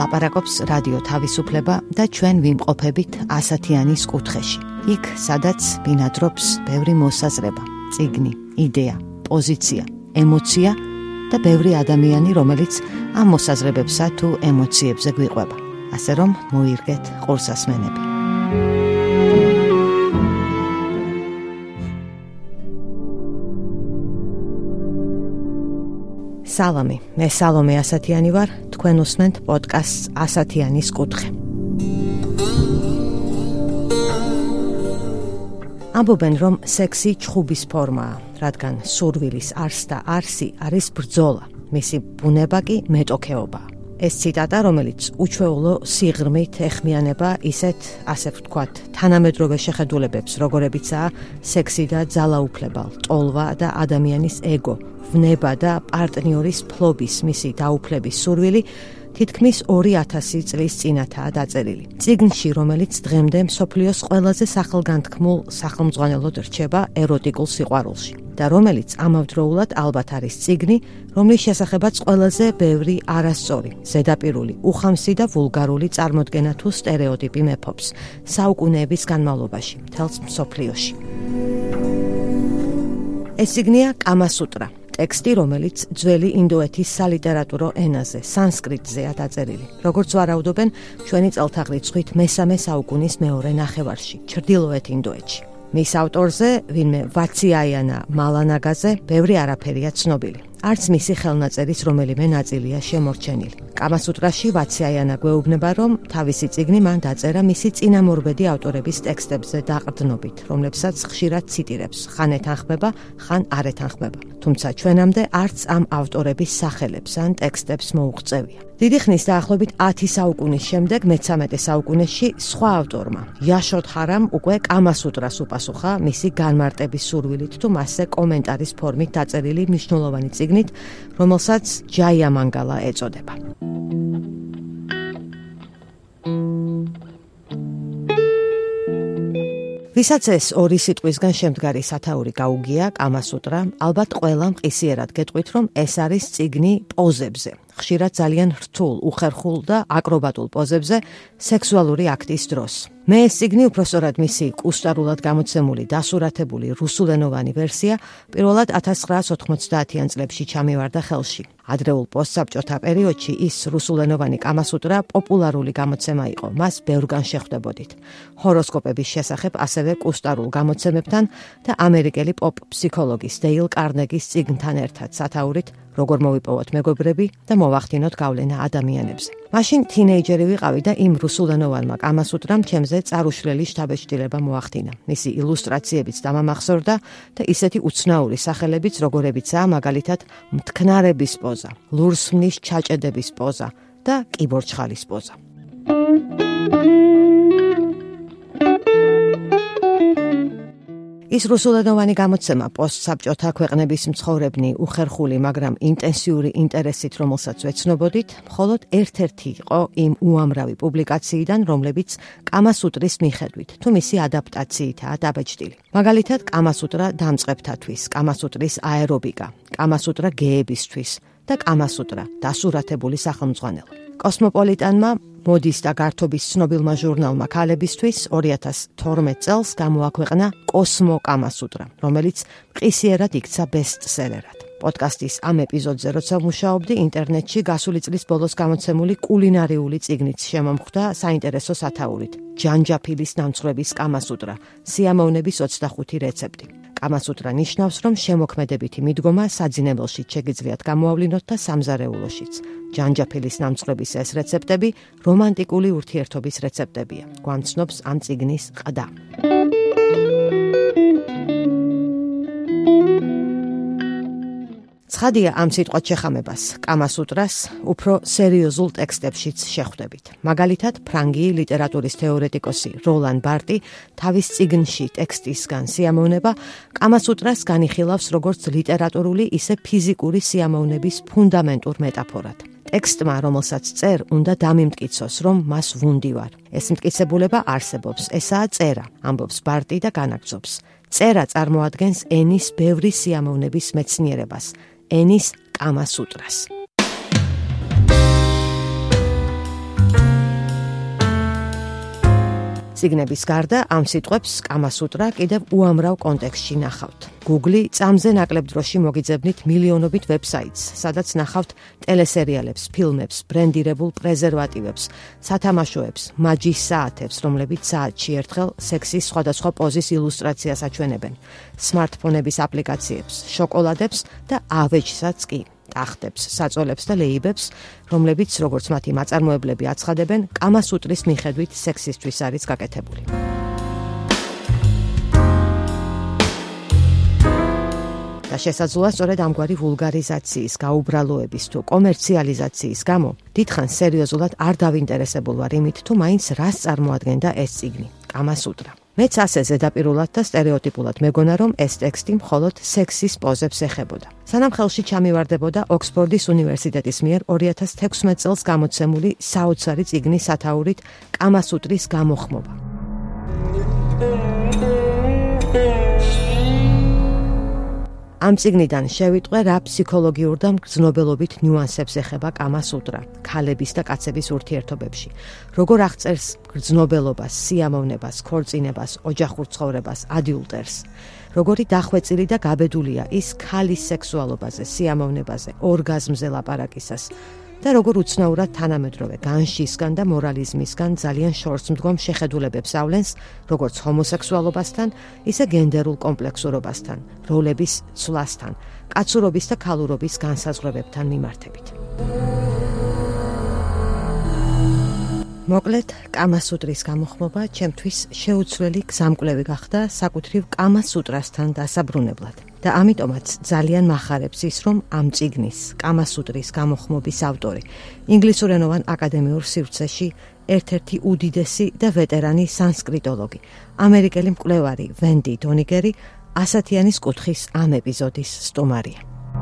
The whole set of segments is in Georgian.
ლაპარაკობს რადიო თავისუფლება და ჩვენ ვიმყოფებით ასათიანის კუთხეში. იქ, სადაც ბინადრობს ბევრი მოსაზრება, წიგნი, იდეა, პოზიცია, ემოცია და ბევრი ადამიანი, რომელიც ამ მოსაზრებებსა თუ ემოციებზე გვიყვება. ასე რომ მოირგეთ ყურსასმენები. სალამი, მე სალომე ასათიანი ვარ, თქვენ უსმენთ პოდკასტს ასათიანის კუთხე. ამბობენ, რომ სექსი ჩხუბის ფორმაა, რადგან სურვილის არსს და არსი არის ბრძოლა, მისი ბუნება კი მეტოქეობაა. ეს ციტატა, რომელიც უჩვეულო სიღრმით ეხმიანება ისეთ, ასე ვთქვათ, თანამედროვე შეხედულებებს, როგორებიცაა სექსი და ძალაუფლება, ტოლვა და ადამიანის ეგო, ვნება და პარტნიორის ფლობის მისი დაუფლების სურვილი თითქმის 2000 წლის წინათაა დაწერილი. წიგნში, რომელიც დღემდე მსოფლიოს ყველაზე სახელგანთქმულ სახელმძღვანელოდ რჩება ეროტიკულ სიყვარულში და რომელიც ამავდროულად ალბათ არის წიგნი, რომლის შესახებაც ყველაზე ბევრი არასწორი, ზედაპირული, უხამსი და ვულგარული წარმოდგენა თუ სტერეოტიპი მეფობს საუკუნეების განმავლობაში მთელს მსოფლიოში. ეს წიგნია კამასუტრა. ტექსტი, რომელიც ძველი ინდოეთის სალიტერატურო ენაზე, სანსკრიტზეა დაწერილი. როგორც ვარაუდობენ, ჩვენი წელთაღრიცხვით მესამე საუკუნის მეორე ნახევარში, ჩრდილოეთ ინდოეთში. მის ავტორზე, ვინმე ვაციაიანა მალანაგაზე, ბევრი არაფერია ცნობილი. არც მისი ხელნაწერის რომელიმე ნაწილია შემორჩენილი. კამასუტრაში ვაციაიანა გვეუბნება, რომ თავისი წიგნი მან დაწერა მისი წინამორბედი ავტორების ტექსტებზე დაყრდნობით, რომლებსაც ხშირად ციტირებს, ხან ეთანხმება, ხან არ ეთანხმება. თუმცა ჩვენამდე არც ამ ავტორების სახელებს ან ტექსტებს მოუღწევია. დიდი ხნის დაახლოებით 10 საუკუნის შემდეგ, მე-13 საუკუნეში სხვა ავტორმა, იაშოდჰარამ უკვე კამასუტრას უპასუხა მისი განმარტების სურვილით თუ მასზე კომენტარის ფორმით დაწერილი მნიშვნელოვანი წიგნით, რომელსაც ჯაიამანგალა ეწოდება. ვისაც ეს ორი სიტყვისგან შემდგარი სათაური გაუგია, კამასუტრა, ალბათ ყველა მყისიერად გეტყვით, რომ ეს არის წიგნი პოზებზე. ხშირად ძალიან რთულ, უხერხულ და აკრობატულ პოზებზე სექსუალური აქტის დროს. მე ეს წიგნი უпроსტად მისი კუსტარულად გამოცემული დასურათებული რუსულენოვანი ვერსია პირველად 1990-იან წლებში ჩამივარდა ხელში. ადრეულ პოსტსაბჭოთა პერიოდში ის რუსულენოვანი კამასუტრა პოპულარული გამოცემა იყო. მას ბევრგან შეხვდებოდით. ჰოროსკოპების შესახებ ასევე კუსტარულ გამოცემებთან და ამერიკელი პოპ ფსიქოლოგის დეილ კარნეგის წიგნთან ერთად სათაურით როგორ მოვიპოვოთ მეგობრები და მოვახდინოთ გავლენა ადამიანებზე. მაშინ თინეიჯერი ვიყავი და იმ რუსულენოვანმა კამასუტრამ ჩემზე წარუშლელი შთაბეჭდილება მოახდინა. მისი ილუსტრაციებიც დამამახსოვრდა და ისეთი უცნაური სახელებიც, როგორებიცაა მაგალითად მტკნარების პოზა, ლურსმნის ჩაჭედების პოზა და კიბორჩხალის პოზა. ის რუსულენოვანი გამოცემა პოსტსაბჭოთა ქვეყნების მცხოვრებნი, უხერხული, მაგრამ ინტენსიური ინტერესით, რომელსაც ვეცნობოდით, მხოლოდ ერთ-ერთი იყო იმ უამრავი პუბლიკაციიდან, რომლებიც კამასუტრის მიხედვით თუ მისი ადაპტაციითაა დაბეჭდილი. მაგალითად, კამასუტრა დამწყებთათვის, კამასუტრის აერობიკა, კამასუტრა გეებისთვის და კამასუტრა დასურათებული სახელმძღვანელო. კოსმოპოლიტანმა მოდის და გართობის ცნობილმა ჟურნალმა ქალებისთვის 2012 წელს გამოაქვეყნა კოსმო კამასუტრა, რომელიც მყისიერად იქცა ბესტსელერად. პოდკასტის ამ ეპიზოდზე როცა მუშაობდი, ინტერნეტში გასული წლის ბოლოს გამოცემული კულინარიული წიგნიც შემომხვდა საინტერესო სათაურით. ჯანჯაფილის ნამცხრების კამასუტრა, სიამოვნების 25 რეცეპტი. კამასუტრა ნიშნავს, რომ შემოქმედებითი მიდგომა საძინებელში შეგიძლიათ გამოავლინოთ და სამზარეულოშიც. ჯანჯაფილის ნამცხრების ეს რეცეპტები რომანტიკული ურთიერთობის რეცეპტებია. გვამცნობს ამ წიგნის ყდა. ცხადია ამ სიტყვად შეხამებას, კამასუტრას უფრო სერიოზულ ტექსტებშიც შეხვდებით. მაგალითად, ფრანგი ლიტერატურის თეორეტიკოსი როლან ბარტი თავის წიგნში ტექსტისგან სიამოვნება კამასუტრას განიხილავს როგორც ლიტერატურული, ისე ფიზიკური სიამოვნების ფუნდამენტურ მეტაფორად. ტექსტმა, რომელსაც წერ, უნდა დამიმტკიცოს, რომ მას ვუნდი ვარ. ეს მტკიცებულება არსებობს, ესაა წერა, ამბობს ბარტი და განაგრძობს. წერა წარმოადგენს ენის ბევრი სიამოვნების მეცნიერებას, ენის კამასუტრას. წიგნების გარდა ამ სიტყვებს კამასუტრა კიდევ უამრავ კონტექსტში ნახავთ. Google წამზე ნაკლებ დროში მოგიძებნით მილიონობით ვებსაიტს, სადაც ნახავთ ტელესერიალებს, ფილმებს, ბრენდირებულ პრეზერვატივებს, სათამაშოებს, მაჯის საათებს, რომლებიც საათში ერთხელ სექსის სხვადასხვა პოზის ილუსტრაციას აჩვენებენ, სმარტფონების აპლიკაციებს, შოკოლადებს და ავეჯსაც კი. ტახტებს, საწოლებს და ლეიბებს, რომლებიც, როგორც მათი მაწარმოებლები აცხადებენ, კამასუტრის მიხედვით სექსისთვის არის გაკეთებული. და შესაძლოა სწორედ ამგვარი ვულგარიზაციის, გაუბრალოების თუ კომერციალიზაციის გამო დიდხანს სერიოზულად არ დავინტერესებულ ვარ იმით, თუ მაინც რას წარმოადგენდა ეს წიგნი, კამასუტრა. მეც ასე ზედაპირულად და სტერეოტიპულად მეგონა, რომ ეს ტექსტი მხოლოდ სექსის პოზებს ეხებოდა. სანამ ხელში ჩამივარდებოდა ოქსფორდის უნივერსიტეტის მიერ 2016 წელს გამოცემული საოცარი წიგნის სათაურით კამასუტრის გამოხმობა. ამ წიგნიდან შევიტყვე რა ფსიქოლოგიურ და მგრძნობელობით ნიუანსებს ეხება კამასუტრა, ქალების და კაცების ურთიერთობებში. როგორ აღწერს მგრძნობელობას, სიამოვნებას, ქორწინებას, ოჯახურ ცხოვრებას, ადიულტერს. როგორი დახვეწილი და გაბედულია ის ქალის სექსუალობაზე, სიამოვნებაზე, ორგაზმზე ლაპარაკისას. და როგორ უცნაურად თანამედროვე განშისგან და მორალიზმისგან ძალიან შორს მდგომ შეხედულებებს ავლენს, როგორც ჰომოსექსუალობასთან, ისე გენდერულ კომპლექსურობასთან, როლების ცვლასთან, კაცურობის და ქალურობის განსაზღვრებებთან მიმართებით. მოკლედ, კამასუტრის გამოხმობა ჩემთვის შეუცვლელი გზამკვლევი გახდა საკუთრივ კამასუტრასთან დასაბრუნებლად. და ამიტომაც ძალიან მახარებს ის, რომ ამ წიგნის, კამასუტრის გამოხმობის ავტორი, ინგლისურენოვან აკადემიურ სივრცეში ერთ-ერთი უდიდესი და ვეტერანი სანსკრიტოლოგი, ამერიკელი მკვლევარი ვენდი დონიგერი, ასათიანის კუთხის ამ ეპიზოდის სტუმარია.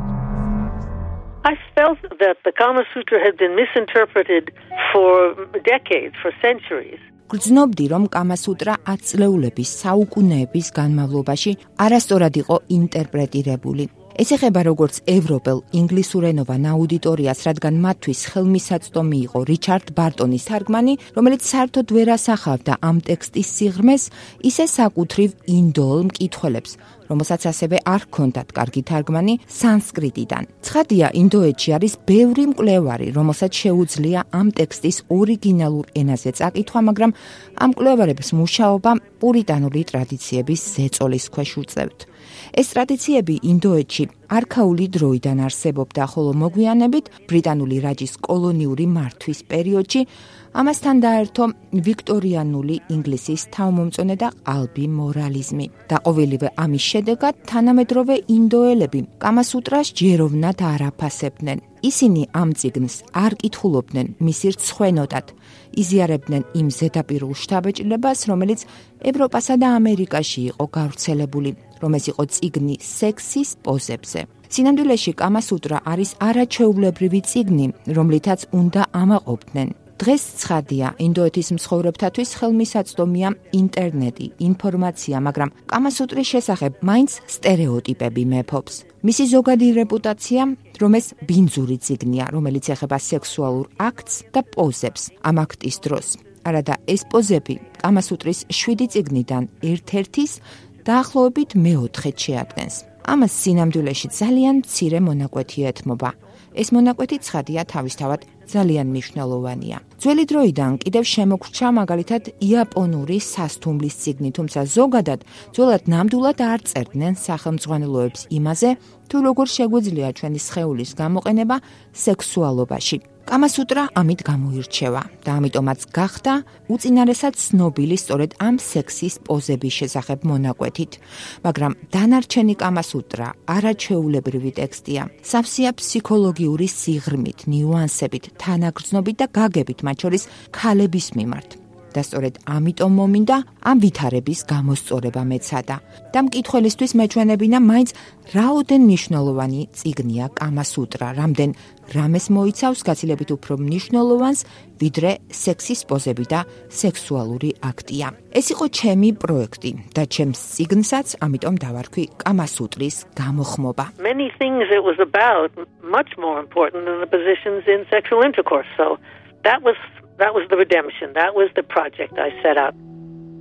I felt that the Kama Sutra had been misinterpreted for decades, for centuries. გრძნობდი, რომ კამასუტრა ათწლეულების, საუკუნეების განმავლობაში არასწორად იყო ინტერპრეტირებული. ეს ეხება როგორც ევროპელ ინგლისურენოვან აუდიტორიას, რადგან მათთვის ხელმისაწვდომი იყო რიჩარდ ბარტონის თარგმანი, რომელიც საერთოდ ვერ ასახავდა ამ ტექსტის სიღრმეს, ისე საკუთრივ ინდოელ მკითხველებს, რომელსაც ასევე არ ჰქონდათ კარგი თარგმანი სანსკრიტიდან. ცხადია, ინდოეთში არის ბევრი მკვლევარი, რომელსაც შეუძლია ამ ტექსტის ორიგინალურ ენაზე წაკითხვა, მაგრამ ამ მკვლევარების მუშაობა პურიტანული ტრადიციების ზეწოლის ქვეშ უწევთ. ეს ტრადიციები ინდოეთში არქაული დროიდან არსებობდა, ხოლო მოგვიანებით ბრიტანული რაჯის კოლონიური მართვის პერიოდში ამასთან დაერთო ვიქტორიანული ინგლისის თავმომწონე და ყალბი მორალიზმი. და ყოველივე ამის შედეგად თანამედროვე ინდოელები კამასუტრას ჯეროვნად არ აფასებდნენ. ისინი ამ წიგნს არ კითხულობდნენ მისი რცხვენოდად, იზიარებდნენ იმ ზედაპირულ შთაბეჭდილებას, რომელიც ევროპასა და ამერიკაში იყო გავრცელებული, რომელიც იყო წიგნი სექსის პოზებზე. სინამდვილეში კამასუტრა არის არაჩვეულებრივი წიგნი, რომლითაც უნდა ამაყობდნენ. დღეს ცხადია, ინდოეთის მცხოვრებთათვის ხელმისაწვდომია ინტერნეტი, ინფორმაცია, მაგრამ კამასუტრის შესახებ მაინც სტერეოტიპები მეფობს. მისი ზოგადი რეპუტაცია, რომ ეს ბინძური წიგნია, რომელიც ეხება სექსუალურ აქტს და პოზებს ამ აქტის დროს. არადა ეს პოზები კამასუტრის 7 წიგნიდან ერთ-ერთის დაახლოებით მეოთხედს შეადგენს. ამას სინამდვილეში ძალიან მცირე მონაკვეთი ეთმობა. ეს მონაკვეთი ცხადია თავისთავად ძალიან მნიშვნელოვანია. ძველი დროიდან კიდევ შემოგრჩა მაგალითად იაპონური სასთუმლის წიგნი, თუმცა ზოგადად ძველად ნამდვილად არ წერდნენ სახელმძღვანელოებს იმაზე, თუ როგორ შეგვიძლია ჩვენი სხეულის გამოყენება სექსუალობაში. კამასუტრა ამით გამოირჩევა და ამიტომაც გახდა უწინარესად ცნობილი სწორედ ამ სექსის პოზების შესახებ მონაკვეთით. მაგრამ დანარჩენი კამასუტრა არაჩვეულებრივი ტექსტია. სავსეა ფსიქოლოგიური სიღრმით, ნიუანსებით, თანაგრძნობით და გაგებით, მათ შორის ქალების მიმართ. და სწორედ ამიტომ მომინდა ამ ვითარების გამოსწორება მეცადა. და მკითხველისთვის მეჩვენებინა მაინც რაოდენ მნიშვნელოვანი წიგნია კამასუტრა, რამდენ რამეს მოიცავს გაცილებით უფრო მნიშვნელოვანს, ვიდრე სექსის პოზები და სექსუალური აქტია. ეს იყო ჩემი პროექტი და ჩემს წიგნსაც ამიტომ დავარქვი კამასუტრის გამოხმობა. Many things it was about much more important than the positions in sexual intercourse. So that was the redemption. That was the project I set out.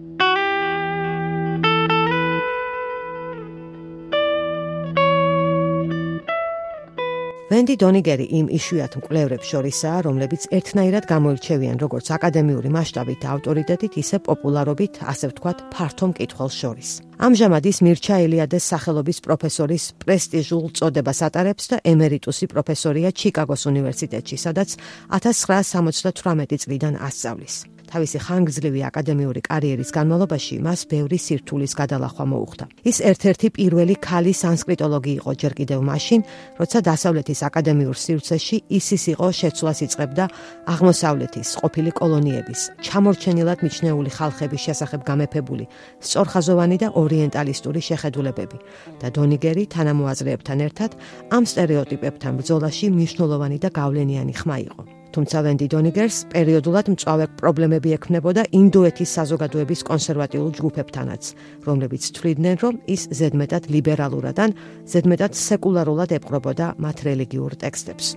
ვენდი დონიგერი იმ იშვიათ მკვლევრებს შორისაა, რომლებიც ერთნაირად გამოირჩევიან როგორც აკადემიური მასშტაბით და ავტორიტეტით, ისე პოპულარობით, ასე ვთქვათ, ფართო მკითხველს შორის. ამჟამად ის მირჩა ელიადეს სახელობის პროფესორის პრესტიჟულ წოდებას ატარებს და ემერიტუსი პროფესორია ჩიკაგოს უნივერსიტეტში, სადაც 1978 წლიდან ასწავლის. თავისი ხანგრძლივი აკადემიური კარიერის განმავლობაში მას ბევრი სირთულის გადალახვა მოუხდა. ის ერთ-ერთი პირველი ქალი სანსკრიტოლოგი იყო ჯერ კიდევ მაშინ, როცა დასავლეთის აკადემიურ სივრცეში ის იყო შეცვლას იწყებდა აღმოსავლეთის ყოფილი კოლონიების, ჩამორჩენილად მიჩნეული ხალხების შესახებ გამეფებული სწორხაზოვანი და ორიენტალისტური შეხედულებები და დონიგერი თანამოაზრეებთან ერთად ამ სტერეოტიპებთან ბრძოლაში მნიშვნელოვანი და გავლენიანი ხმა იყო. თუმცა ვენდი დონიგერს პერიოდულად მწვავე პრობლემები ექმნებოდა ინდოეთის საზოგადოების კონსერვატიულ ჯგუფებთანაც, რომლებიც თვლიდნენ, რომ ის ზედმეტად ლიბერალურად ან ზედმეტად სეკულარულად ეპყრობოდა მათ რელიგიურ ტექსტებს.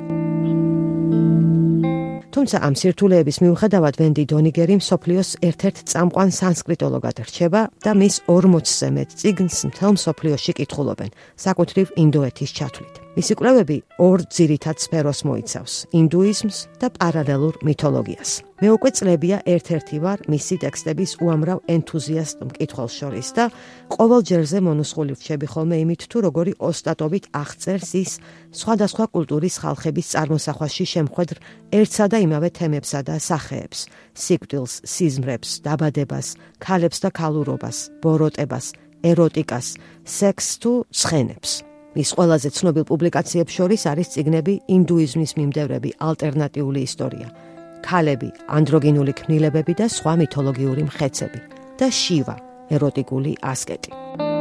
თუმცა ამ სირთულეების მიუხედავად ვენდი დონიგერი მსოფლიოს ერთ-ერთ წამყვან სანსკრიტოლოგად რჩება და მის 40-ზე მეტ წიგნს მთელ მსოფლიოში კითხულობენ, საკუთრივ ინდოეთის ჩათვლით. მისი კვლევები ორ ძირითად სფეროს მოიცავს: ინდუიზმს და პარალელურ მითოლოგიას. მე უკვე წლებია ერთ-ერთი ვარ მისი ტექსტების უამრავ ენთუზიასტ მკითხველს შორის და ყოველ ჯერზე მონუსხული ვრჩები ხოლმე იმით, თუ როგორი ოსტატობით აღწერს ის სხვადასხვა კულტურის ხალხების წარმოსახვაში შემხვედრ ერთსა და იმავე თემებსა და სახეებს: სიკვდილს, სიზმრებს, დაბადებას, ქალებს და ქალურობას, ბოროტებას, ეროტიკას, სექსს თუ ცხენებს. მის ყველაზე ცნობილ პუბლიკაციებს შორის არის წიგნები ინდუიზმის მიმდევრები, ალტერნატიული ისტორია, ქალები, ანდროგინული ქმნილებები და სხვა მითოლოგიური მხეცები და შივა, ეროტიკული ასკეტი.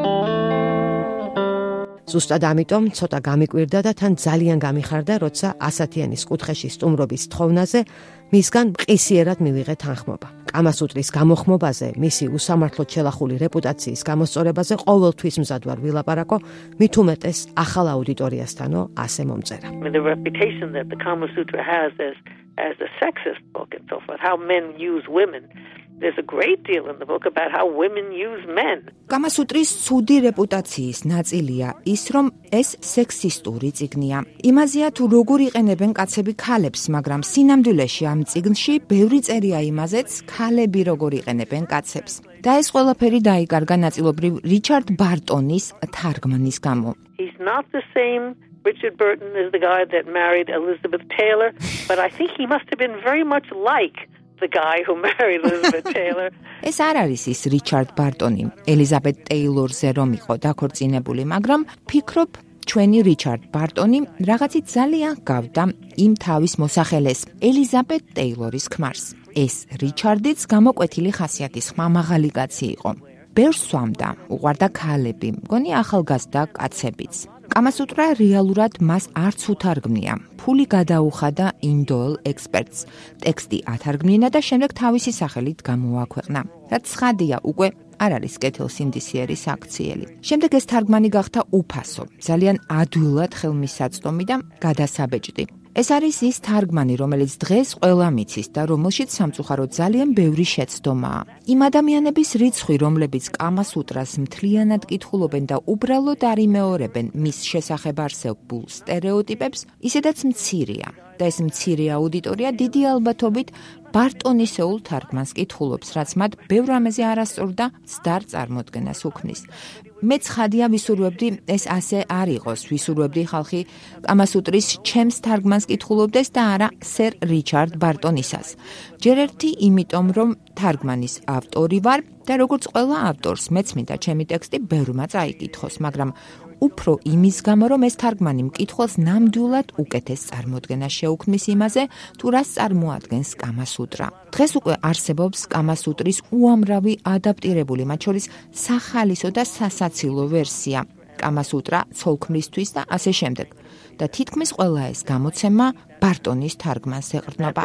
ზუსტად ამიტომ ცოტა გამიკვირდა და თან ძალიან გამიხარდა, როცა ასათიანის კუთხეში სტუმრობის თხოვნაზე მისგან მყისიერად მივიღე თანხმობა. კამასუტრის გამოხმობაზე, მისი უსამართლოდ შელახული რეპუტაციის გამოსწორებაზე ყოველთვის მზად ვარ ვილაპარაკო, მით უმეტეს ახალ აუდიტორიასთანო ასე მომწერა. The reputation that the Kama Sutra has as a sexist book and so forth, how men use women. There's a great deal in the book about how women use men. კამასუტრის ცუდი რეპუტაციის ნაწილია ის, რომ ეს სექსისტური წიგნია. იმაზეა თუ როგორ იყენებენ კაცები ქალებს, მაგრამ სინამდვილეში ამ წიგნში ბევრი წერია იმაზეც, ქალები როგორ იყენებენ კაცებს. და ეს ყველაფერი დაიკარგა ნაწილობრივ რიჩარდ ბარტონის თარგმანის გამო. He's not the same Richard Burton is the guy that married Elizabeth Taylor, but I think he must have been very much like the guy who married Elizabeth Taylor. ეს არ არის ის რიჩარდ ბარტონი, ელიზაბეთ ტეილორზე რომ იყო დაქორწინებული, მაგრამ ფიქრობ, ჩვენი რიჩარდ ბარტონი რაღაცით ძალიან გავდა იმ თავის მოსახელეს, ელიზაბეთ ტეილორის ქმარს. ეს რიჩარდიც გამოკვეთილი ხასიათის ხმამაღალი კაცი იყო. ბევრს სვამდა, უყვარდა ქალები, მგონი ახალგაზრდა კაცებიც. კამასუტრა რეალურად მას არც უთარგმნია. ფული გადაუხადა ინდოელ ექსპერტს. ტექსტი ათარგმნინა და შემდეგ თავისი სახელით გამოაქვეყნა. რაც ცხადია, უკვე არ არის კეთილსინდისიერი საქციელი. შემდეგ ეს თარგმანი გახდა უფასო, ძალიან ადვილად ხელმისაწვდომი და გადასაბეჭდი. ეს არის ის თარგმანი, რომელიც დღეს ყველა მიცის და რომელშიც სამწუხაროდ ძალიან ბევრი შეცდომაა. იმ ადამიანების რიცხვი, რომლებიც კამასუტრას მთლიანად კითხულობენ და უბრალოდ არ იმეორებენ მის შესახებ არსებულ სტერეოტიპებს, ისედაც მცირეა. და ეს მცირე აუდიტორია დიდი ალბათობით ბარტონისეულ თარგმანს კითხულობს, რაც მათ ბევრ რამეზე არასწორ და მცდარ წარმოდგენას უქმნის. მე ცხადია ვისურვებდი ეს ასე არ იყოს, ვისურვებდი ხალხი კამასუტრის ჩემს თარგმანს კითხულობდეს და არა სერ რიჩარდ ბარტონისას. ჯერ ერთი იმიტომ, რომ თარგმანის ავტორი ვარ და როგორც ყველა ავტორს მეც მინდა ჩემი ტექსტი ბევრმა წაიკითხოს, მაგრამ უფრო იმის გამო, რომ ეს თარგმანი მკითხველს ნამდვილად უკეთეს წარმოდგენას შეუქმნის იმაზე, თუ რას წარმოადგენს კამასუტრა. დღეს უკვე არსებობს კამასუტრის უამრავი ადაპტირებული, მათ შორის სახალისო და სასაცილო ვერსია, კამასუტრა ცოლქმრისთვის და ასე შემდეგ. და თითქმის ყველა ეს გამოცემა ბარტონის თარგმანს ეყრდნობა.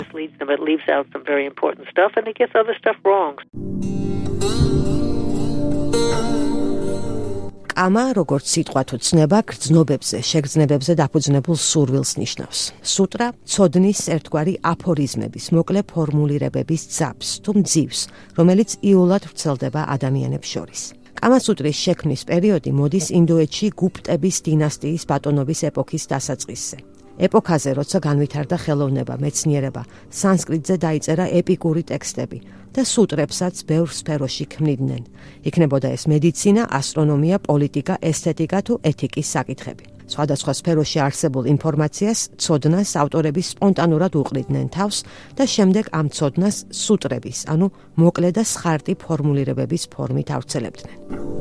კამა, როგორც სიტყვა თუ ცნება, გრძნობებზე, შეგრძნებებზე დაფუძნებულ სურვილს ნიშნავს. სუტრა ცოდნის ერთგვარი აფორიზმების, მოკლე ფორმულირებების ძაბს თუ მძივს, რომელიც იოლად ვრცელდება ადამიანებს შორის. კამასუტრის შექმნის პერიოდი მოდის ინდოეთში გუპტების დინასტიის ბატონობის ეპოქის დასაწყისზე. ეპოქაზე, როცა განვითარდა ხელოვნება, მეცნიერება, სანსკრიტზე დაიწერა ეპიკური ტექსტები და სუტრებსაც ბევრ სფეროში ქმნიდნენ. იქნებოდა ეს მედიცინა, ასტრონომია, პოლიტიკა, ესთეტიკა თუ ეთიკის საკითხები. სხვადასხვა სფეროში არსებულ ინფორმაციას, ცოდნას ავტორები სპონტანურად უყრიდნენ თავს და შემდეგ ამ ცოდნას სუტრების, ანუ მოკლე და სხარტი ფორმულირებების ფორმით ავრცელებდნენ.